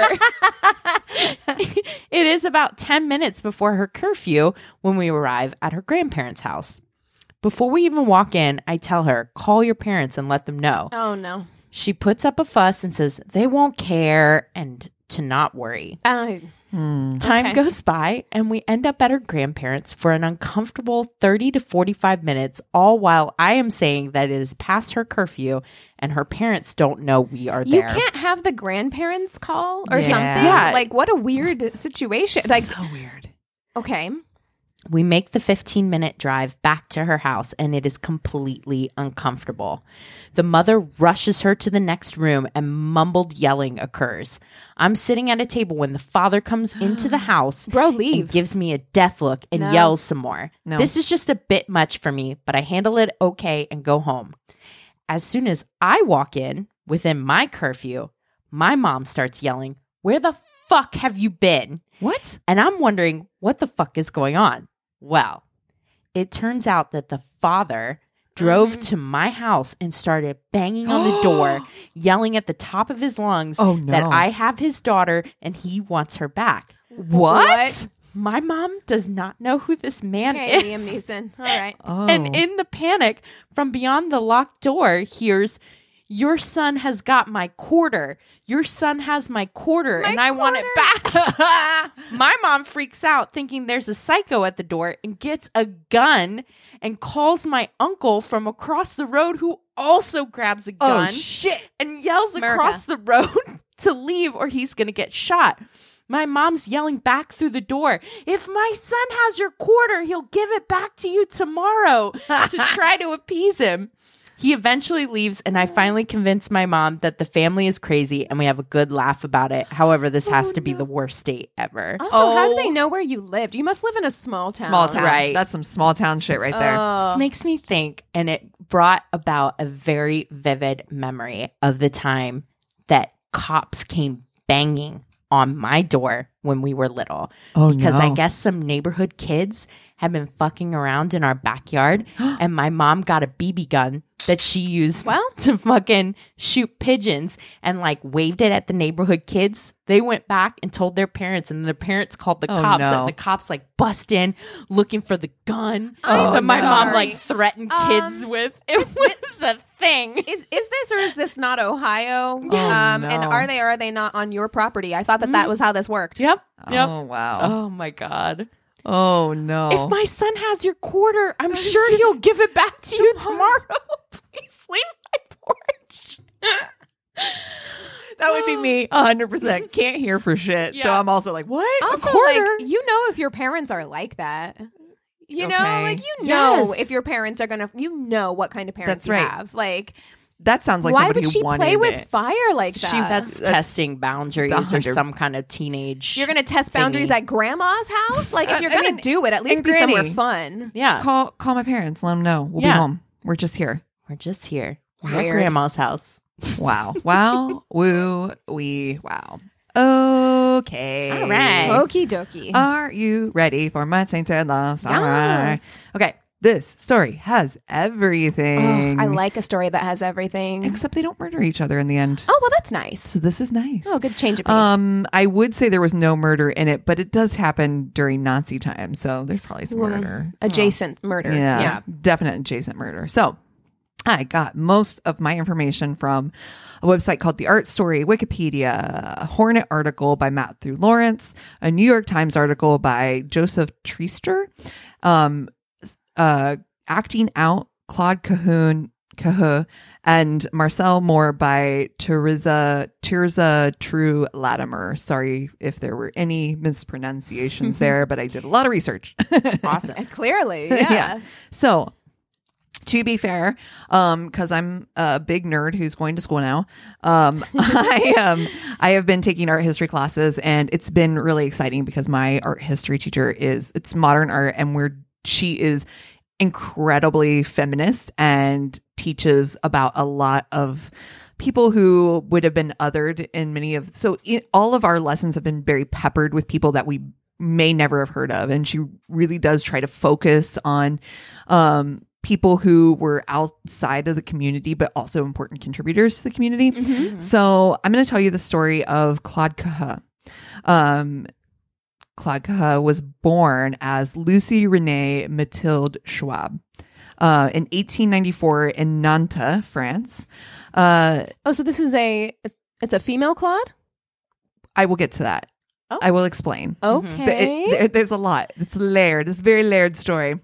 it is about ten minutes before her curfew when we arrive at her grandparents' house. Before we even walk in, I tell her, call your parents and let them know. Oh, no. She puts up a fuss and says they won't care and to not worry. Uh, Hmm. Time Okay. goes by and we end up at her grandparents for an uncomfortable thirty to forty-five minutes, all while I am saying that it is past her curfew and her parents don't know we are you there. can't have the grandparents call or Yeah. something? Yeah. Like, what a weird situation. Like, So weird. okay. We make the fifteen minute drive back to her house and it is completely uncomfortable. The mother rushes her to the next room and mumbled yelling occurs. I'm sitting at a table when the father comes into the house Bro, and leave. gives me a death look and No. yells some more. No. This is just a bit much for me, but I handle it okay and go home. As soon as I walk in within my curfew, my mom starts yelling, "Where the fuck have you been?" What? And I'm wondering what the fuck is going on. Well, it turns out that the father drove Mm-hmm. to my house and started banging on the door, yelling at the top of his lungs Oh, no. that I have his daughter and he wants her back. What? My mom does not know who this man Okay, Liam is. Neeson. All right. Oh. And in the panic, from beyond the locked door, hears, "Your son has got my quarter. Your son has my quarter, and I want it back." My mom freaks out, thinking there's a psycho at the door, and gets a gun and calls my uncle from across the road, who also grabs a gun oh, shit. and yells America. across the road to leave or he's going to get shot. My mom's yelling back through the door, "If my son has your quarter, he'll give it back to you tomorrow," to try to appease him. He eventually leaves, and I finally convince my mom that the family is crazy and we have a good laugh about it. However, this has to be the worst date ever. Also, how do Oh. they know where you lived? You must live in a small town. Small town. Right. That's some small town shit right there. Oh. This makes me think, and it brought about a very vivid memory of the time that cops came banging on my door when we were little. Oh, because no. I guess some neighborhood kids had been fucking around in our backyard, and my mom got a B B gun that she used Well. to fucking shoot pigeons and like waved it at the neighborhood kids. They went back and told their parents, and their parents called the Oh, cops. no. And the cops like bust in looking for the gun I'm that my mom sorry. like threatened kids Um, with. It was a thing. Is is this or is this not Ohio? Yes. Um, Oh, and no. are they or are they not on your property? I thought that that was how this worked. Yep. Yep. Oh, wow. Oh my God. Oh, no. If my son has your quarter, I'm sure he'll give it back to you tomorrow. Please leave my porch. that would be me one hundred percent. Can't hear for shit. So Yeah. I'm also like, what? Also, a quarter? like you know, if your parents are like that, you know, Okay. like you know, Yes. if your parents are gonna, you know, what kind of parents That's you right. have. Like, that sounds like why somebody would who she wanted play with it. fire like that? She, that's, That's testing boundaries the or hundred- some kind of teenage. You're gonna test boundaries thingy. at grandma's house. Like, if you're I gonna mean, do it, at least and be somewhere Granny. fun. yeah. Call call my parents. Let them know. We'll Yeah. be home. We're just here. We're just here. We're at Weird. grandma's house. Wow. Wow. Woo. We. Wow. Okay. All right. Okie dokie. Are you ready for my sainted love story? Yes. Okay. This story has everything. Ugh, I like a story that has everything. Except they don't murder each other in the end. Oh well, that's nice. So this is nice. Oh, good change of pace. Um, I would say there was no murder in it, but it does happen during Nazi time, so there's probably some Well, murder. adjacent murder. Yeah, Yeah. definite adjacent murder. So I got most of my information from a website called The Art Story, Wikipedia, a Hornet article by Matthew Lawrence, a New York Times article by Joseph Treaster, um, uh, Acting Out, Claude Cahoon, Cahoon, and Marcel Moore by Teresa, Teresa True Latimer. Sorry if there were any mispronunciations there, but I did a lot of research. Awesome. And clearly, yeah. So To be fair, um, because I'm a big nerd who's going to school now, um, I um, I have been taking art history classes, and it's been really exciting because my art history teacher is it's modern art, and we're she is incredibly feminist and teaches about a lot of people who would have been othered in many of so it, all of our lessons have been very peppered with people that we may never have heard of, and she really does try to focus on um people who were outside of the community, but also important contributors to the community. Mm-hmm. So I'm going to tell you the story of Claude Cahun. Um, Claude Cahun was born as Lucie Renee Mathilde Schwab uh, in eighteen ninety-four in Nantes, France. Uh, oh, so this is a, it's a female Claude? I will get to that. Oh. I will explain. Okay. But it, there, there's a lot. It's layered. It's a very layered story.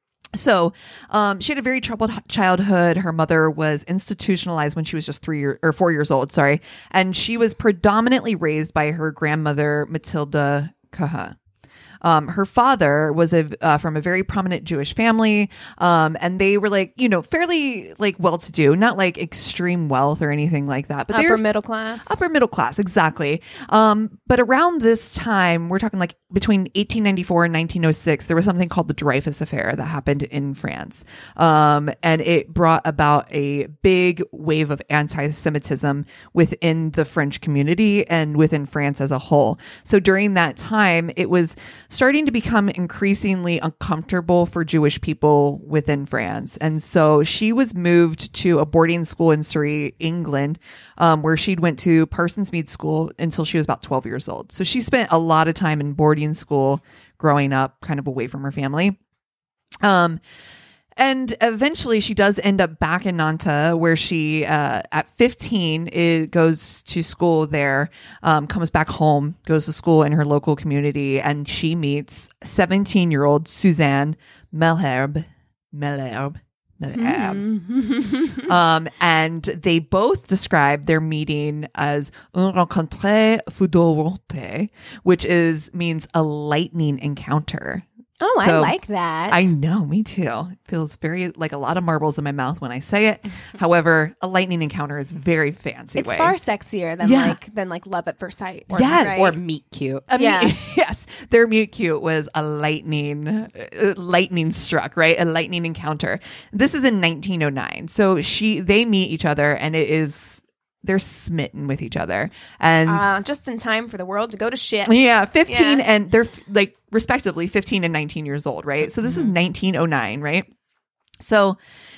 So, um, she had a very troubled childhood. Her mother was institutionalized when she was just three year, or four years old. Sorry. And she was predominantly raised by her grandmother, Mathilde Cahun. Um, her father was a, uh, from a very prominent Jewish family. Um, and they were like, you know, fairly like well-to-do, not like extreme wealth or anything like that, but upper they're middle class, upper middle class. Exactly. Um, but around this time, we're talking like between eighteen ninety-four and nineteen oh six, there was something called the Dreyfus Affair that happened in France. Um, and it brought about a big wave of anti-Semitism within the French community and within France as a whole. So during that time, it was starting to become increasingly uncomfortable for Jewish people within France. And so she was moved to a boarding school in Surrey, England, um, where she'd went to Parsons Mead School until she was about twelve years old. So she spent a lot of time in boarding school growing up, kind of away from her family. Um, And eventually she does end up back in Nantes, where she, uh, at fifteen, it goes to school there, um, comes back home, goes to school in her local community, and she meets seventeen-year-old Suzanne Malherbe. Malherbe. Malherbe. Mm. um, and they both describe their meeting as un rencontre foudroyante, which is means a lightning encounter. Oh, So, I like that. I know, me too. It feels very like a lot of marbles in my mouth when I say it. However, a lightning encounter is very fancy. It's way. far sexier than Yeah. like than like love at first sight. Or- Yes. right? Or meet cute. I mean, Yeah. yes, their mute cute was a lightning, uh, lightning struck, right? A lightning encounter. This is in nineteen oh nine. So she, they meet each other, and it is they're smitten with each other, and uh, just in time for the world to go to shit. yeah, fifteen Yeah. and they're like respectively fifteen and nineteen years old, right? So this is nineteen oh nine, right? So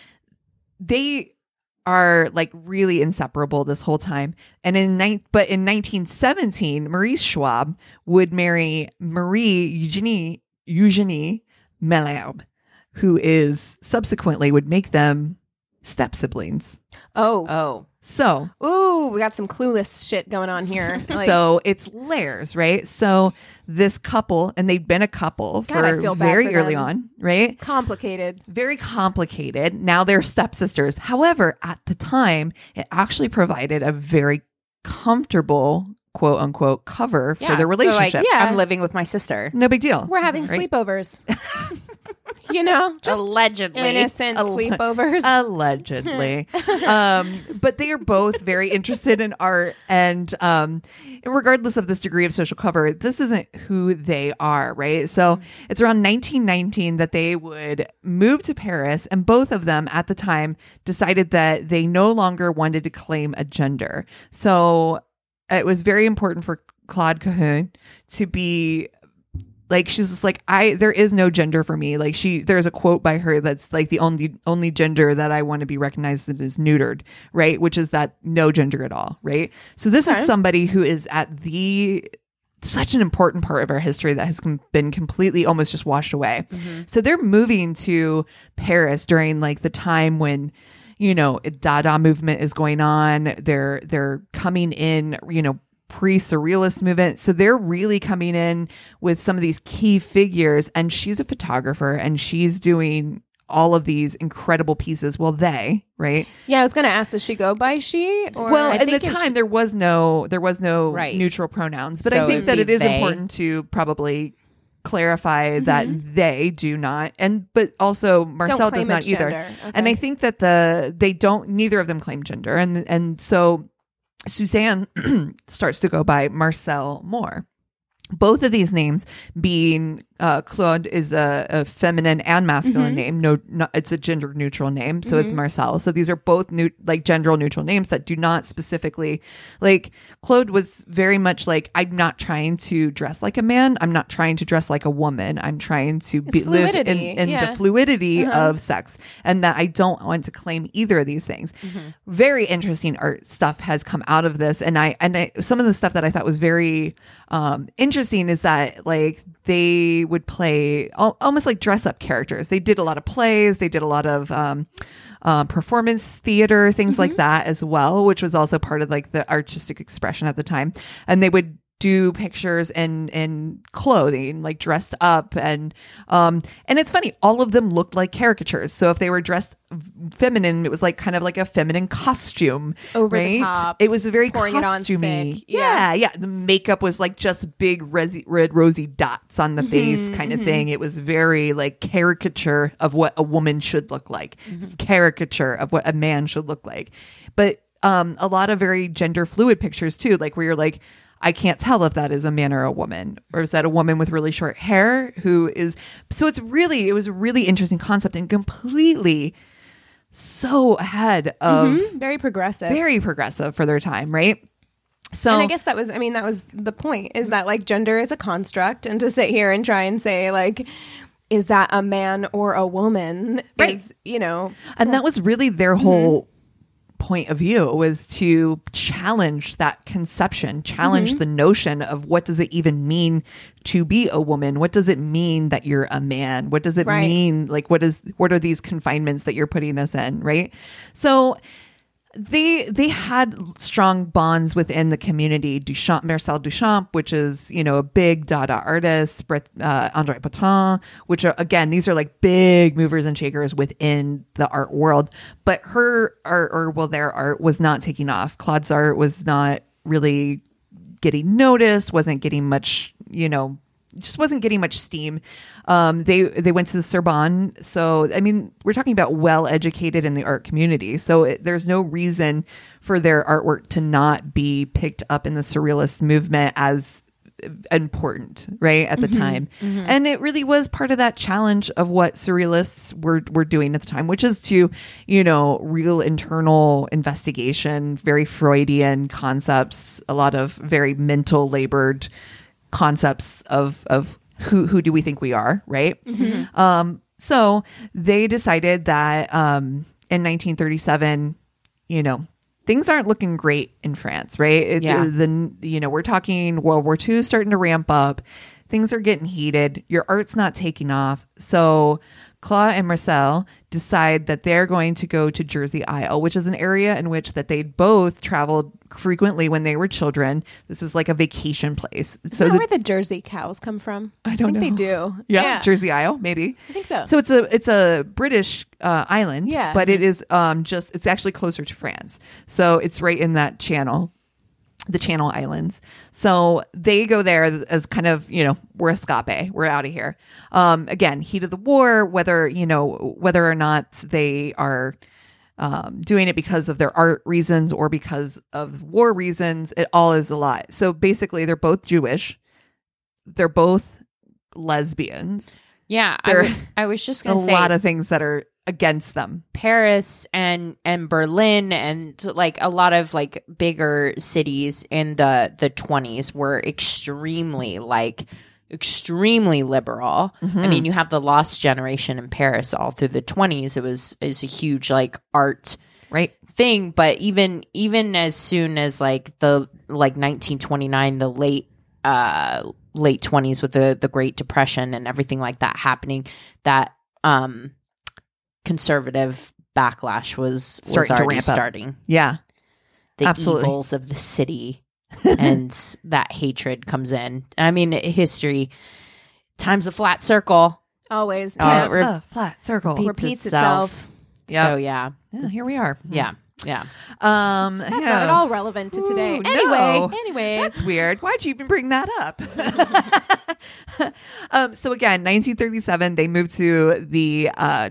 they are like really inseparable this whole time. And in ni- but in nineteen seventeen, Maurice Schwab would marry Marie Eugenie Eugenie Malherbe, who is subsequently would make them step siblings. Oh. Oh. So Ooh, we got some clueless shit going on here. Like, so it's layers, right? So this couple, and they've been a couple God, I for feel bad very for early them. on, right? complicated. Very complicated. Now they're stepsisters. However, at the time, it actually provided a very comfortable, quote unquote, cover for Yeah. their relationship. They're like, Yeah. I'm living with my sister. No big deal. We're having Right? sleepovers. You know, just Allegedly. innocent Al- sleepovers. Allegedly. um, but they are both very interested in art. And um, regardless of this degree of social cover, this isn't who they are, right? So it's around nineteen nineteen that they would move to Paris. And both of them at the time decided that they no longer wanted to claim a gender. So it was very important for Claude Cahun to be like, she's just like, I, there is no gender for me. Like she, there's a quote by her that's like the only, only gender that I want to be recognized that is neutered, right? Which is that no gender at all, right? So this Okay. is somebody who is at the, such an important part of our history that has com- been completely almost just washed away. Mm-hmm. So they're moving to Paris during like the time when, you know, Dada movement is going on. They're, they're coming in, you know, pre-surrealist movement. So they're really coming in with some of these key figures, and she's a photographer and she's doing all of these incredible pieces. Well, they, right? yeah, I was gonna ask, does she go by she? Or Well, I at the think if time she- there was no there was no Right. neutral pronouns, but So I think it'd that be it is they. important to probably clarify that they do not, and but also Marcel does claim not its either. gender. Okay. And I think that the they don't neither of them claim gender, and and so Suzanne starts to go by Marcel Moore. Both of these names being uh, Claude is a, a feminine and masculine Mm-hmm. name. No, no, it's a gender neutral name. So is Marcel. So these are both new, like gender neutral names that do not specifically like Claude was very much like, I'm not trying to dress like a man. I'm not trying to dress like a woman. I'm trying to be, live in, fluidity, in yeah. the fluidity Uh-huh. of sex, and that I don't want to claim either of these things. Very interesting art stuff has come out of this. And I, and I, some of the stuff that I thought was very um, interesting is that like they would play al- almost like dress up characters. They did a lot of plays. They did a lot of um, uh, performance theater, things like that as well, which was also part of like the artistic expression at the time. And they would do pictures in in clothing, like dressed up, and um and it's funny, all of them looked like caricatures. So if they were dressed feminine, it was like kind of like a feminine costume, Over the right? top, It was very pouring it on costumey. thick. Yeah. Yeah. yeah, The makeup was like just big resi- red rosy dots on the Mm-hmm, face, kind of thing. It was very like caricature of what a woman should look like, Mm-hmm. caricature of what a man should look like. But um a lot of very gender fluid pictures too, like where you're like, I can't tell if that is a man or a woman, or is that a woman with really short hair who is, so it's really, it was a really interesting concept and completely so ahead of Mhm. Very progressive. very progressive for their time. Right. So and I guess that was, I mean, that was the point, is that like gender is a construct, and to sit here and try and say like, is that a man or a woman? Right. Is, you know, and that was really their whole point of view, was to challenge that conception, challenge the notion of what does it even mean to be a woman? What does it mean that you're a man? What does it Right. mean? Like, what is, what are these confinements that you're putting us in? Right. So they, they had strong bonds within the community. Duchamp, Marcel Duchamp, which is, you know, a big Dada artist, Brett, uh, André Breton, which are, again, these are like big movers and shakers within the art world. But her art, or well, their art was not taking off. Claude's art was not really getting noticed, wasn't getting much, you know, just wasn't getting much steam. Um, they they went to the Sorbonne, so I mean, we're talking about well educated in the art community. So it, there's no reason for their artwork to not be picked up in the surrealist movement as important, right, at the time. And it really was part of that challenge of what surrealists were were doing at the time, which is to, you know, real internal investigation, very Freudian concepts, a lot of very mental labored concepts of of who who do we think we are, right? Um, so they decided that um, in nineteen thirty-seven, you know, things aren't looking great in France, right? It, Yeah. The, you know, we're talking World War Two starting to ramp up. Things are getting heated. Your art's not taking off. So Claude and Marcel decide that they're going to go to Jersey Isle, which is an area in which that they'd both traveled frequently when they were children. This was like a vacation place. is So that the, where the Jersey cows come from? I don't think they know. do. yeah, Jersey Isle, maybe. I think so. So it's a it's a British uh, island, Yeah. but it is um just it's actually closer to France. So it's right in that channel, the Channel Islands. So they go there as kind of, you know, we're escape, we're out of here. Um, again, heat of the war, whether, you know, whether or not they are um, doing it because of their art reasons or because of war reasons, it all is a lot. So basically, they're both Jewish. They're both lesbians. Yeah, I, There w- I was just A going to say lot of things that are against them. Paris and and Berlin and like a lot of like bigger cities in the the twenties were extremely like extremely liberal. I mean, you have the Lost Generation in Paris all through the twenties. It was is a huge like art Right. thing, but even even as soon as like the like nineteen twenty-nine, the late uh late twenties with the the Great Depression and everything like that happening, that um conservative backlash was, was Starting to already ramp up. starting. Yeah. The Absolutely. evils of the city and that hatred comes in. I mean, history time's a flat circle. Always. Uh, Yeah. re- the flat circle. Repeats itself. Yep. So yeah, Yeah, here we are. yeah. Yeah. Um, That's yeah. not at all relevant to today. Ooh, Anyway, no. Anyway. That's weird. Why'd you even bring that up? um, so again, nineteen thirty-seven, they moved to the uh,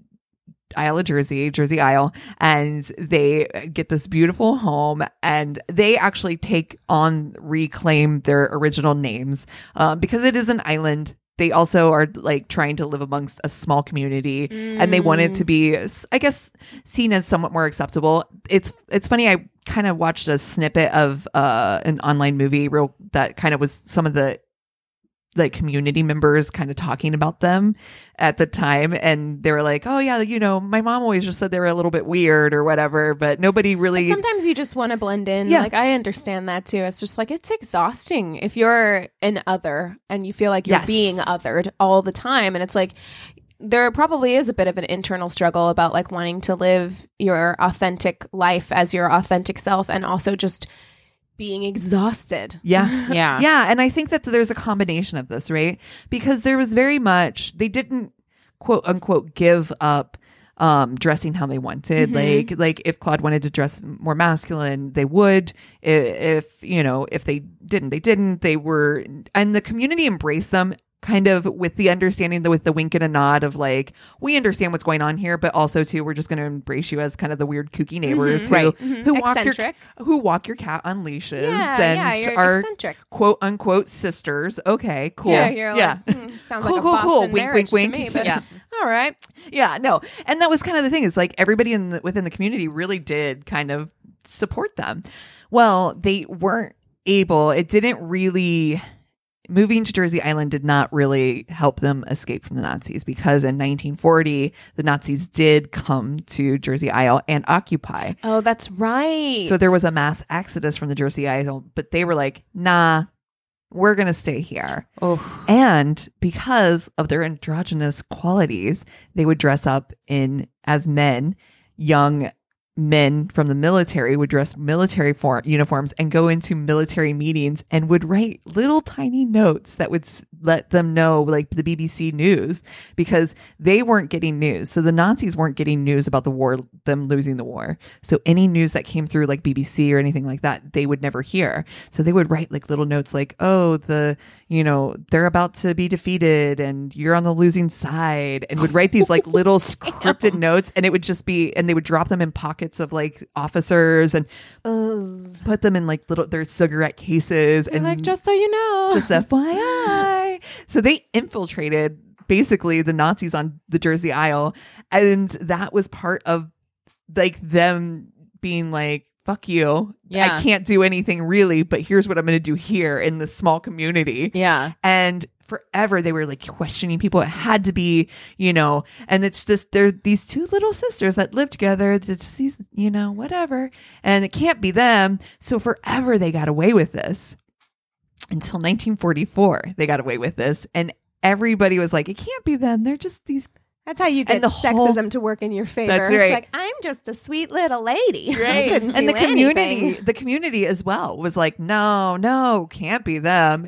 Isle of Jersey, Jersey Isle, and they get this beautiful home, and they actually take on, reclaim their original names uh, because it is an island. They also are like trying to live amongst a small community, mm. and they want it to be, I guess, seen as somewhat more acceptable. It's it's funny. I kind of watched a snippet of uh, an online movie, real that kind of was some of the like community members kind of talking about them at the time, and they were like, "Oh yeah, you know, my mom always just said they were a little bit weird or whatever," but nobody really. But sometimes you just want to blend in. Yeah. Like I understand that too. It's just like it's exhausting if you're an other and you feel like you're Yes. being othered all the time, and it's like there probably is a bit of an internal struggle about like wanting to live your authentic life as your authentic self, and also just being exhausted. Yeah. Yeah. Yeah. And I think that there's a combination of this, right? Because there was very much, they didn't quote unquote give up um, dressing how they wanted. Mm-hmm. Like, like if Claude wanted to dress more masculine, they would. If, if, you know, if they didn't, they didn't. They were, and the community embraced them kind of with the understanding that with the wink and a nod of like, we understand what's going on here, but also too, we're just going to embrace you as kind of the weird kooky neighbors Mm-hmm. who, Right. Mm-hmm. who walk your, Eccentric. who walk your cat on leashes Yeah, and yeah, you're are eccentric. quote unquote sisters. Okay, cool. Yeah, you're yeah. like, mm, sounds Cool, like a cool, Boston cool. Wink, marriage wink, to wink. me, but Yeah. all right. Yeah, no. And that was kind of the thing is like everybody in the, within the community really did kind of support them. Well, they weren't able, it didn't really, moving to Jersey Island did not really help them escape from the Nazis because in nineteen forty, the Nazis did come to Jersey Isle and occupy. Oh, that's right. So there was a mass exodus from the Jersey Isle, but they were like, nah, we're going to stay here. Oh. And because of their androgynous qualities, they would dress up in as men. Young men from the military would dress military form, uniforms and go into military meetings and would write little tiny notes that would s- let them know, like the B B C News, because they weren't getting news. So the Nazis weren't getting news about the war, them losing the war. So any news that came through like B B C or anything like that, they would never hear. So they would write like little notes like, oh, the, you know, they're about to be defeated and you're on the losing side, and would write these like little scripted notes, and it would just be, and they would drop them in pockets of like officers and Ugh. put them in like little their cigarette cases You're and like, just so you know. just F Y I. So they infiltrated basically the Nazis on the Jersey Isle, and that was part of like them being like, fuck you. Yeah. I can't do anything really, but here's what I'm going to do here in this small community. Yeah. And forever they were like questioning people. It had to be, you know, and it's just, they're these two little sisters that live together. It's just these, you know, whatever. And it can't be them. So forever they got away with this until nineteen forty-four. They got away with this. And everybody was like, it can't be them. They're just these. That's how you get And the sexism whole- to work in your favor. That's It's right. like, I'm just a sweet little lady. I couldn't And do the community, anything. the community as well was like, no, no, can't be them.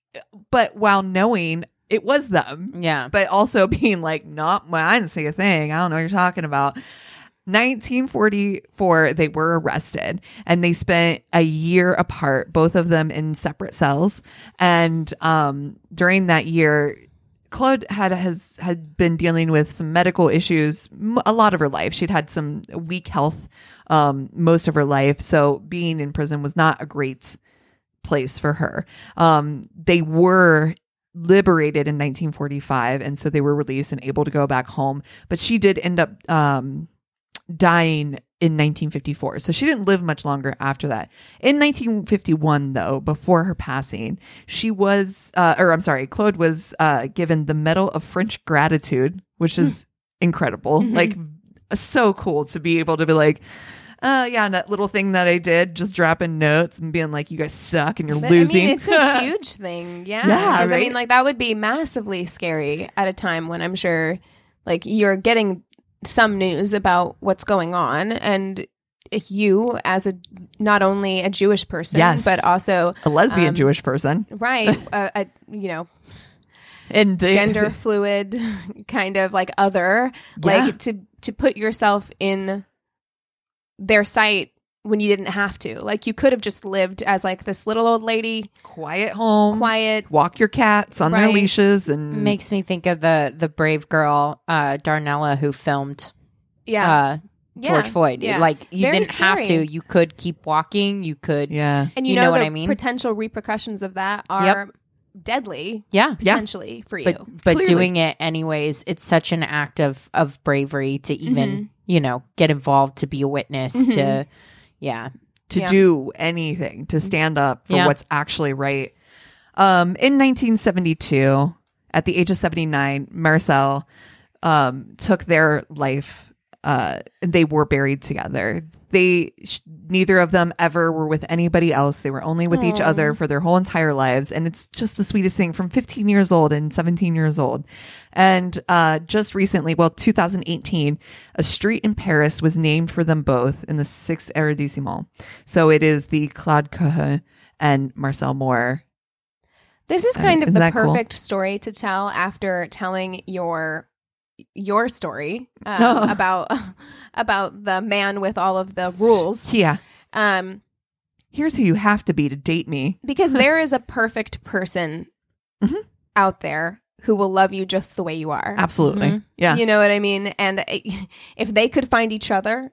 But while knowing it was them, Yeah. but also being like, not, well, I didn't say a thing. I don't know what you're talking about. nineteen forty-four, they were arrested and they spent a year apart, both of them in separate cells. And um, during that year, Claude had has had been dealing with some medical issues m- a lot of her life. She'd had some weak health um, most of her life. So being in prison was not a great place for her. Um, they were liberated in nineteen forty-five, and so they were released and able to go back home. But she did end up um, dying in nineteen fifty-four. So she didn't live much longer after that. In nineteen fifty-one, though, before her passing, she was, uh, or I'm sorry, Claude was uh, given the Medal of French Gratitude, which is incredible. Mm-hmm. Like, so cool to be able to be like, uh, yeah, and that little thing that I did, just dropping notes and being like, you guys suck and you're But, losing. I mean, it's a huge thing. Yeah. Yeah, Because, I right? mean, like, that would be massively scary at a time when I'm sure, like, you're getting some news about what's going on. And you, as a not only a Jewish person, Yes. but also, a lesbian um, Jewish person. right, a, a, you know, And the, gender fluid kind of like other, Yeah. like to, to put yourself in their sight when you didn't have to. Like, you could have just lived as like this little old lady, quiet home, quiet, walk your cats on their Right. leashes, and Makes me think of the the brave girl, uh, Darnella, who filmed yeah, uh, Yeah. George Floyd. Yeah. Like, you Very didn't have scary. to. You could keep walking. You could. yeah, and you, you know, know what the I mean? potential repercussions of that are deadly, Yeah. Yeah. potentially for you. But but Clearly. doing it anyways, it's such an act of of bravery to even Mm-hmm. you know get involved, to be a witness, to yeah. to Yeah. do anything, to stand up for Yeah. what's actually right. Um, in nineteen seventy-two, at the age of seventy-nine, Marcel um, took their life. Uh, they were buried together. They sh- neither of them ever were with anybody else. They were only with each other for their whole entire lives, and it's just the sweetest thing. From fifteen years old and seventeen years old, and uh, just recently, well, two thousand eighteen, a street in Paris was named for them both in the sixth arrondissement. So it is the Claude Cahun and Marcel Moore. This is kind Uh, of isn't the that cool? perfect story to tell after telling your your story um, Oh. about about the man with all of the rules. Yeah, Um, here's who you have to be to date me. because there is a perfect person Mhm. out there who will love you just the way you are. Absolutely, Mhm. yeah. You know what I mean? And if they could find each other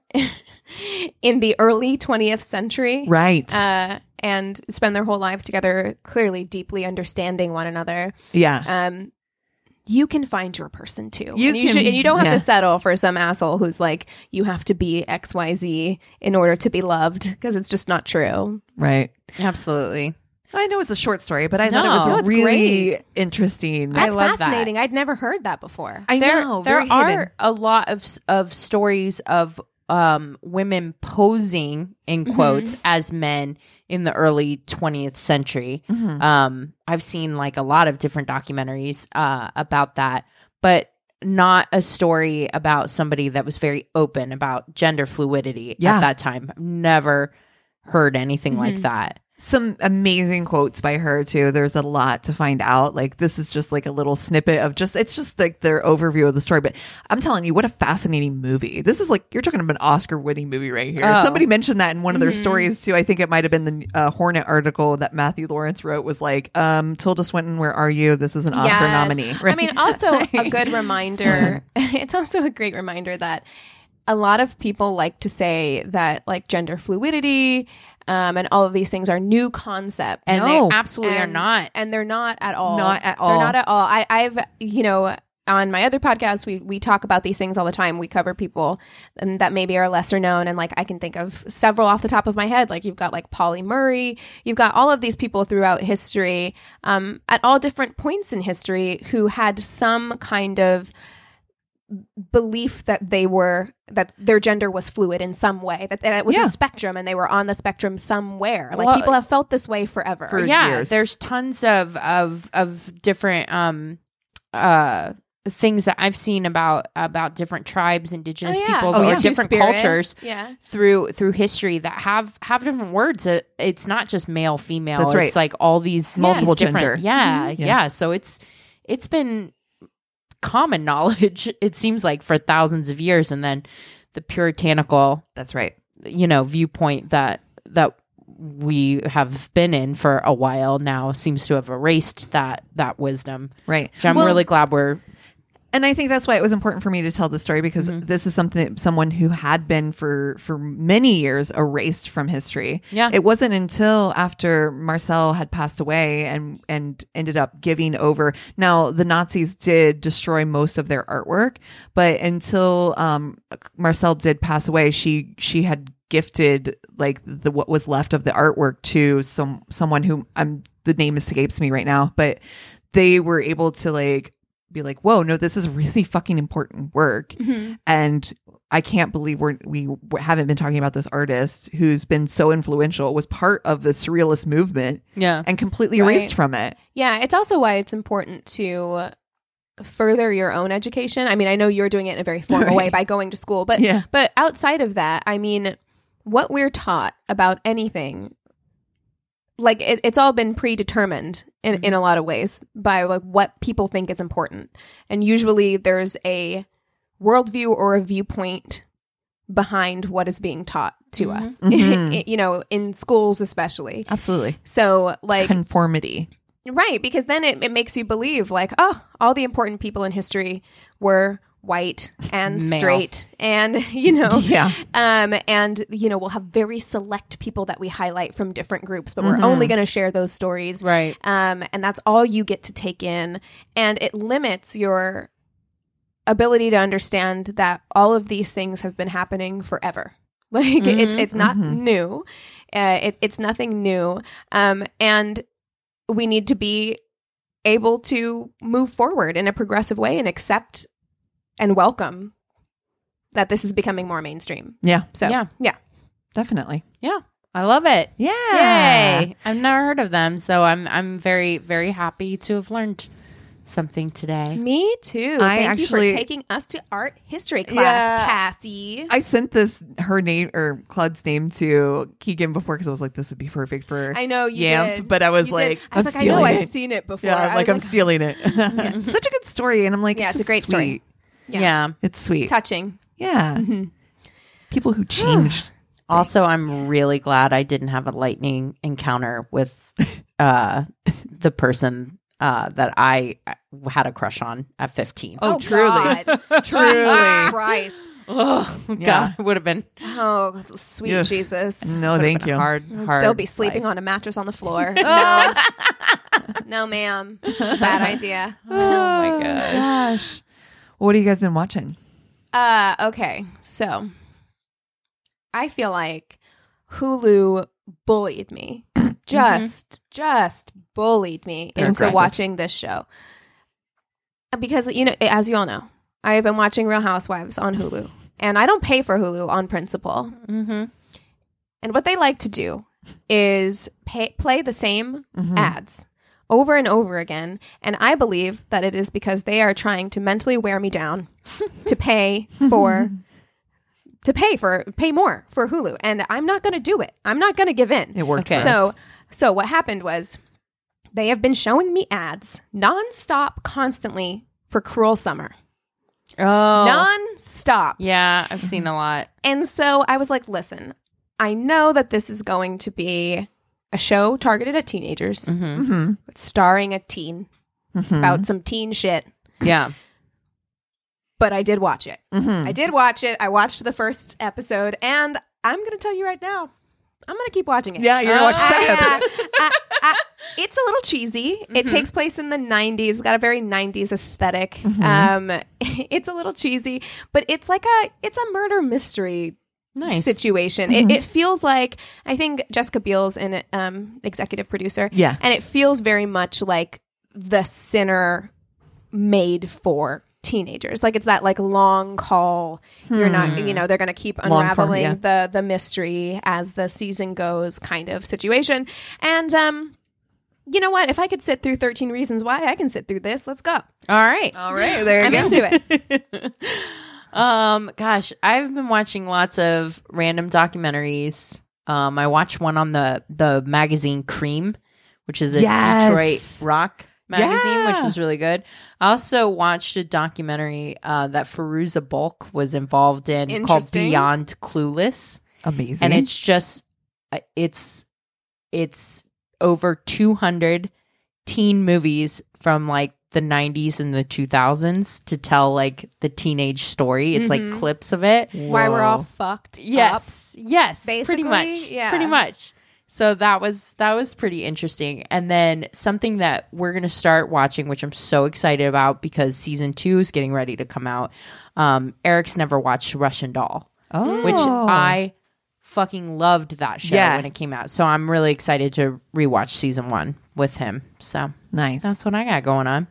in the early twentieth century, Right. uh, and spend their whole lives together, clearly deeply understanding one another, yeah. um, you can find your person too. You and, you can- should, and you don't have yeah. to settle for some asshole who's like, you have to be X Y Z in order to be loved, because it's just not true. Right. Absolutely. I know it's a short story, but I No. thought it No, was it's really great. interesting. I That's love that. fascinating. I'd never heard that before. I there know. there very are hidden. a lot of s- of stories of um women posing in quotes as men in the early twentieth century. Mhm. Um I've seen like a lot of different documentaries uh about that, but not a story about somebody that was very open about gender fluidity Yeah. at that time. I've never heard anything like Mhm. that. Some amazing quotes by her too. There's a lot to find out. Like, this is just like a little snippet of just, it's just like their overview of the story. But I'm telling you, what a fascinating movie. This is like, you're talking about an Oscar winning movie right here. Oh. Somebody mentioned that in one of their Mhm. stories too. I think it might have been the uh, Hornet article that Matthew Lawrence wrote, was like, um, Tilda Swinton, where are you? This is an Oscar Yes. nominee. I mean, also a good reminder. So- It's also a great reminder that a lot of people like to say that like gender fluidity um, and all of these things are new concepts. And No. they absolutely are And- not. and they're not at all. Not at They're all. not at all. I, I've, you know, on my other podcast, we we talk about these things all the time. We cover people and that maybe are lesser known, and like I can think of several off the top of my head. Like you've got like Polly Murray, you've got all of these people throughout history, um, at all different points in history, who had some kind of belief that they were that their gender was fluid in some way, that, that it was Yeah. a spectrum and they were on the spectrum somewhere. Like Well, people have felt this way forever. For yeah, years. there's tons of of of different um uh things that I've seen about about different tribes, indigenous Oh, yeah. peoples, Oh, or yeah. different Two-spirit. cultures Yeah. through through history that have have different words. It- It's not just male, female. That's right. It's like all these Multiple these different, gender. Yeah, Mhm. yeah, Yeah. So it's it's been common knowledge, it seems like, for thousands of years, and then the puritanical, That's right. you know, viewpoint that that we have been in for a while now seems to have erased that that wisdom. Right. Which I'm Well, really glad we're And I think that's why it was important for me to tell this story, because Mhm. this is something, someone who had been for for many years erased from history. Yeah. It wasn't until after Marcel had passed away and and ended up giving over. Now, the Nazis did destroy most of their artwork, but until um Marcel did pass away, she she had gifted like the what was left of the artwork to some someone who I'm the name escapes me right now, but they were able to like be like, whoa, no, this is really fucking important work. Mm-hmm. And I can't believe we're, we haven't been talking about this artist who's been so influential, was part of the surrealist movement yeah. and completely erased Right. from it. Yeah, it's also why it's important to further your own education. I mean, I know you're doing it in a very formal way Right. by going to school, but Yeah. but outside of that, I mean, what we're taught about anything, like it, it's all been predetermined in, in a lot of ways by like what people think is important. And usually there's a worldview or a viewpoint behind what is being taught to us, Mhm. you know, in schools especially. Absolutely. So like, Conformity. right, because then it, it makes you believe like, oh, all the important people in history were white and Male. straight and, you know, Yeah. um, and, you know, we'll have very select people that we highlight from different groups, but Mm-hmm. we're only going to share those stories. Right. Um, and that's all you get to take in. And it limits your ability to understand that all of these things have been happening forever. Like it's it's not mhm. new. Uh, it, it's nothing new. Um, and we need to be able to move forward in a progressive way and accept and welcome that this is becoming more mainstream. Yeah. So Yeah. yeah. Definitely. Yeah. I love it. Yeah. Yay. I've never heard of them. So I'm I'm very, very happy to have learned something today. Me too. I Thank actually- you for taking us to art history class, Yeah. Cassie. I sent this her name or Claude's name to Keegan before because I was like, this would be perfect for I know you Yamp, did. but I was You like, did. I was I'm like, I know stealing I've it. seen it before. Yeah, I like was I'm stealing it. It's such a good story, and I'm like, Yeah, it's, it's a great just story. sweet. Yeah. Yeah. It's sweet. touching. Yeah, people who changed. Also, I'm really glad I didn't have a lightning encounter with uh, the person uh, that I had a crush on at fifteen. Oh, truly. God. Truly. Jesus Christ. Oh, God. Yeah. It would have been, Oh, sweet Ugh. Jesus. No, would have thank been you. a hard, I'd hard still be sleeping life. on a mattress on the floor. No. No, ma'am. It's a bad idea. Oh, my gosh. Gosh, what have you guys been watching? Uh, okay. So I feel like Hulu bullied me. Just, just bullied me They're into aggressive. watching this show. Because, you know, as you all know, I have been watching Real Housewives on Hulu. And I don't pay for Hulu on principle. Mm-hmm. And what they like to do is pay, play the same Mhm. ads over and over again. And I believe that it is because they are trying to mentally wear me down to pay for to pay for pay more for Hulu. And I'm not going to do it. I'm not going to give in. It worked. Okay. for So us. so what happened was they have been showing me ads nonstop constantly for Cruel Summer. Oh. Nonstop. Yeah, I've seen a lot. And so I was like, listen, I know that this is going to be a show targeted at teenagers. Mm-hmm. Mhm. It's starring a teen. It's Mhm. about some teen shit. Yeah. But I did watch it. Mhm. I did watch it. I watched the first episode, and I'm going to tell you right now, I'm going to keep watching it. Yeah, you're gonna watch the second I- episode. I- I- it's a little cheesy. It takes place in the nineties. It's got a very nineties aesthetic. Um, it's a little cheesy, but it's like a it's a murder mystery Nice. situation. It, it feels like I think Jessica Biel's in it, um, executive producer. Yeah. and it feels very much like The Sinner made for teenagers. Like it's that like long haul. You're not, you know, they're going to keep Long form, unraveling yeah. the the mystery as the season goes, kind of situation. And um, you know what? If I could sit through thirteen Reasons Why, I can sit through this. Let's go. All right. All right, there I'm you go. into it. Um, gosh, I've been watching lots of random documentaries. Um, I watched one on the the magazine Cream, which is a Yes. Detroit rock magazine, which Yeah. was really good. I also watched a documentary uh, that Firuza Bulk was involved in called Interesting. Beyond Clueless, Amazing. and it's just uh, it's it's over two hundred teen movies from like the nineties and the two thousands to tell like the teenage story. It's Mhm. like clips of it. Why we're all Whoa. fucked. Yes. Yes. Basically, pretty much. yeah. Pretty much. So that was that was pretty interesting. And then something that we're gonna start watching, which I'm so excited about because season two is getting ready to come out. Um, Eric's never watched Russian Doll, oh. which I fucking loved that show Yeah. when it came out. So I'm really excited to rewatch season one with him. So nice. that's what I got going on.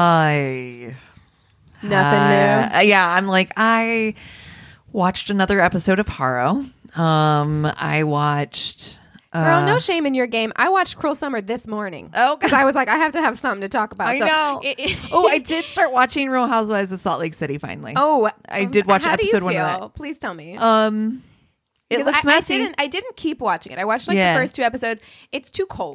I Nothing uh, yeah, I'm like I watched another episode of Harrow. Um, I watched. Uh, Girl, no shame in your game. I watched Cruel Summer this morning. Oh, because I was like, I have to have something to talk about. I So know. it- it- oh, I did start watching Real Housewives of Salt Lake City. Finally. oh, I did watch how do you episode one of feel? that. Please tell me. Um, it Because looks I, I messy. didn't. I didn't keep watching it. I watched like Yeah. the first two episodes. It's too cold.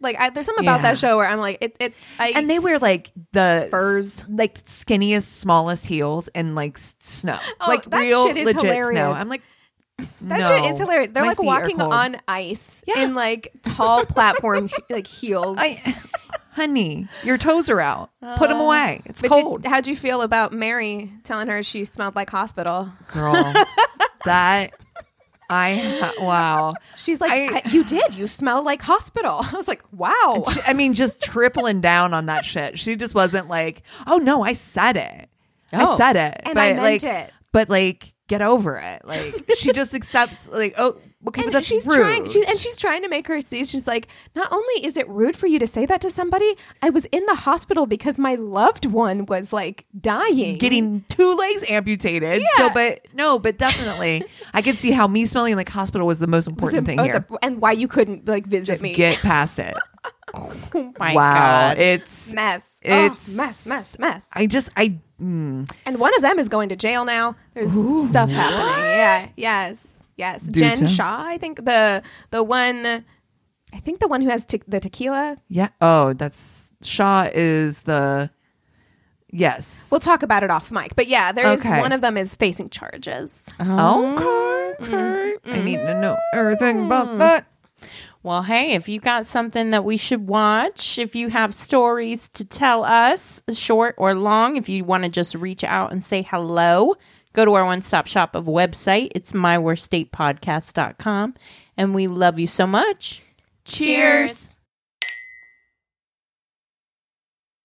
Like I, there's something about Yeah. that show where I'm like, it, it's I And they wear like the Furs. like skinniest, smallest heels and like s- snow, Oh, like that real shit is legit hilarious. snow. I'm like, that no, shit is hilarious. They're my like feet are walking cold. on ice Yeah. in like tall platform like heels. I, honey, your toes are out. Put them away. It's but cold, did, how'd you feel about Mary telling her she smelled like hospital? girl. That I wow. She's like, I- I, you did. You smell like hospital. I was like, wow. She- I mean, just tripling down on that shit. She just wasn't like, oh no, I said it. Oh. I said it, And but I meant like, it. But like, get over it. Like, she just accepts. Like, oh, okay, but And that's she's rude. trying, she, and she's trying to make her see. She's like, not only is it rude for you to say that to somebody, I was in the hospital because my loved one was like dying, getting two legs amputated. Yeah. So, but no, but definitely, I could see how me smelling like hospital was the most Was important a- thing was here. a- and why you couldn't like visit Just me. get past it. Oh my wow, God. it's mess. It's oh, mess, mess, mess. I just I. Mm, And one of them is going to jail now. There's stuff happening. Yeah. Yes. Yes. Do Jen tell. Shaw, I think the the one, I think the one who has te- the tequila. yeah. Oh, that's Shaw is the. Yes. We'll talk about it off mic. But yeah, there is Okay. one of them is facing charges. Okay. okay. I need to know everything about that. Well, hey, if you got something that we should watch, if you have stories to tell us, short or long, if you want to just reach out and say hello, go to our one-stop shop of website. It's my worst date podcast dot com. And we love you so much. Cheers.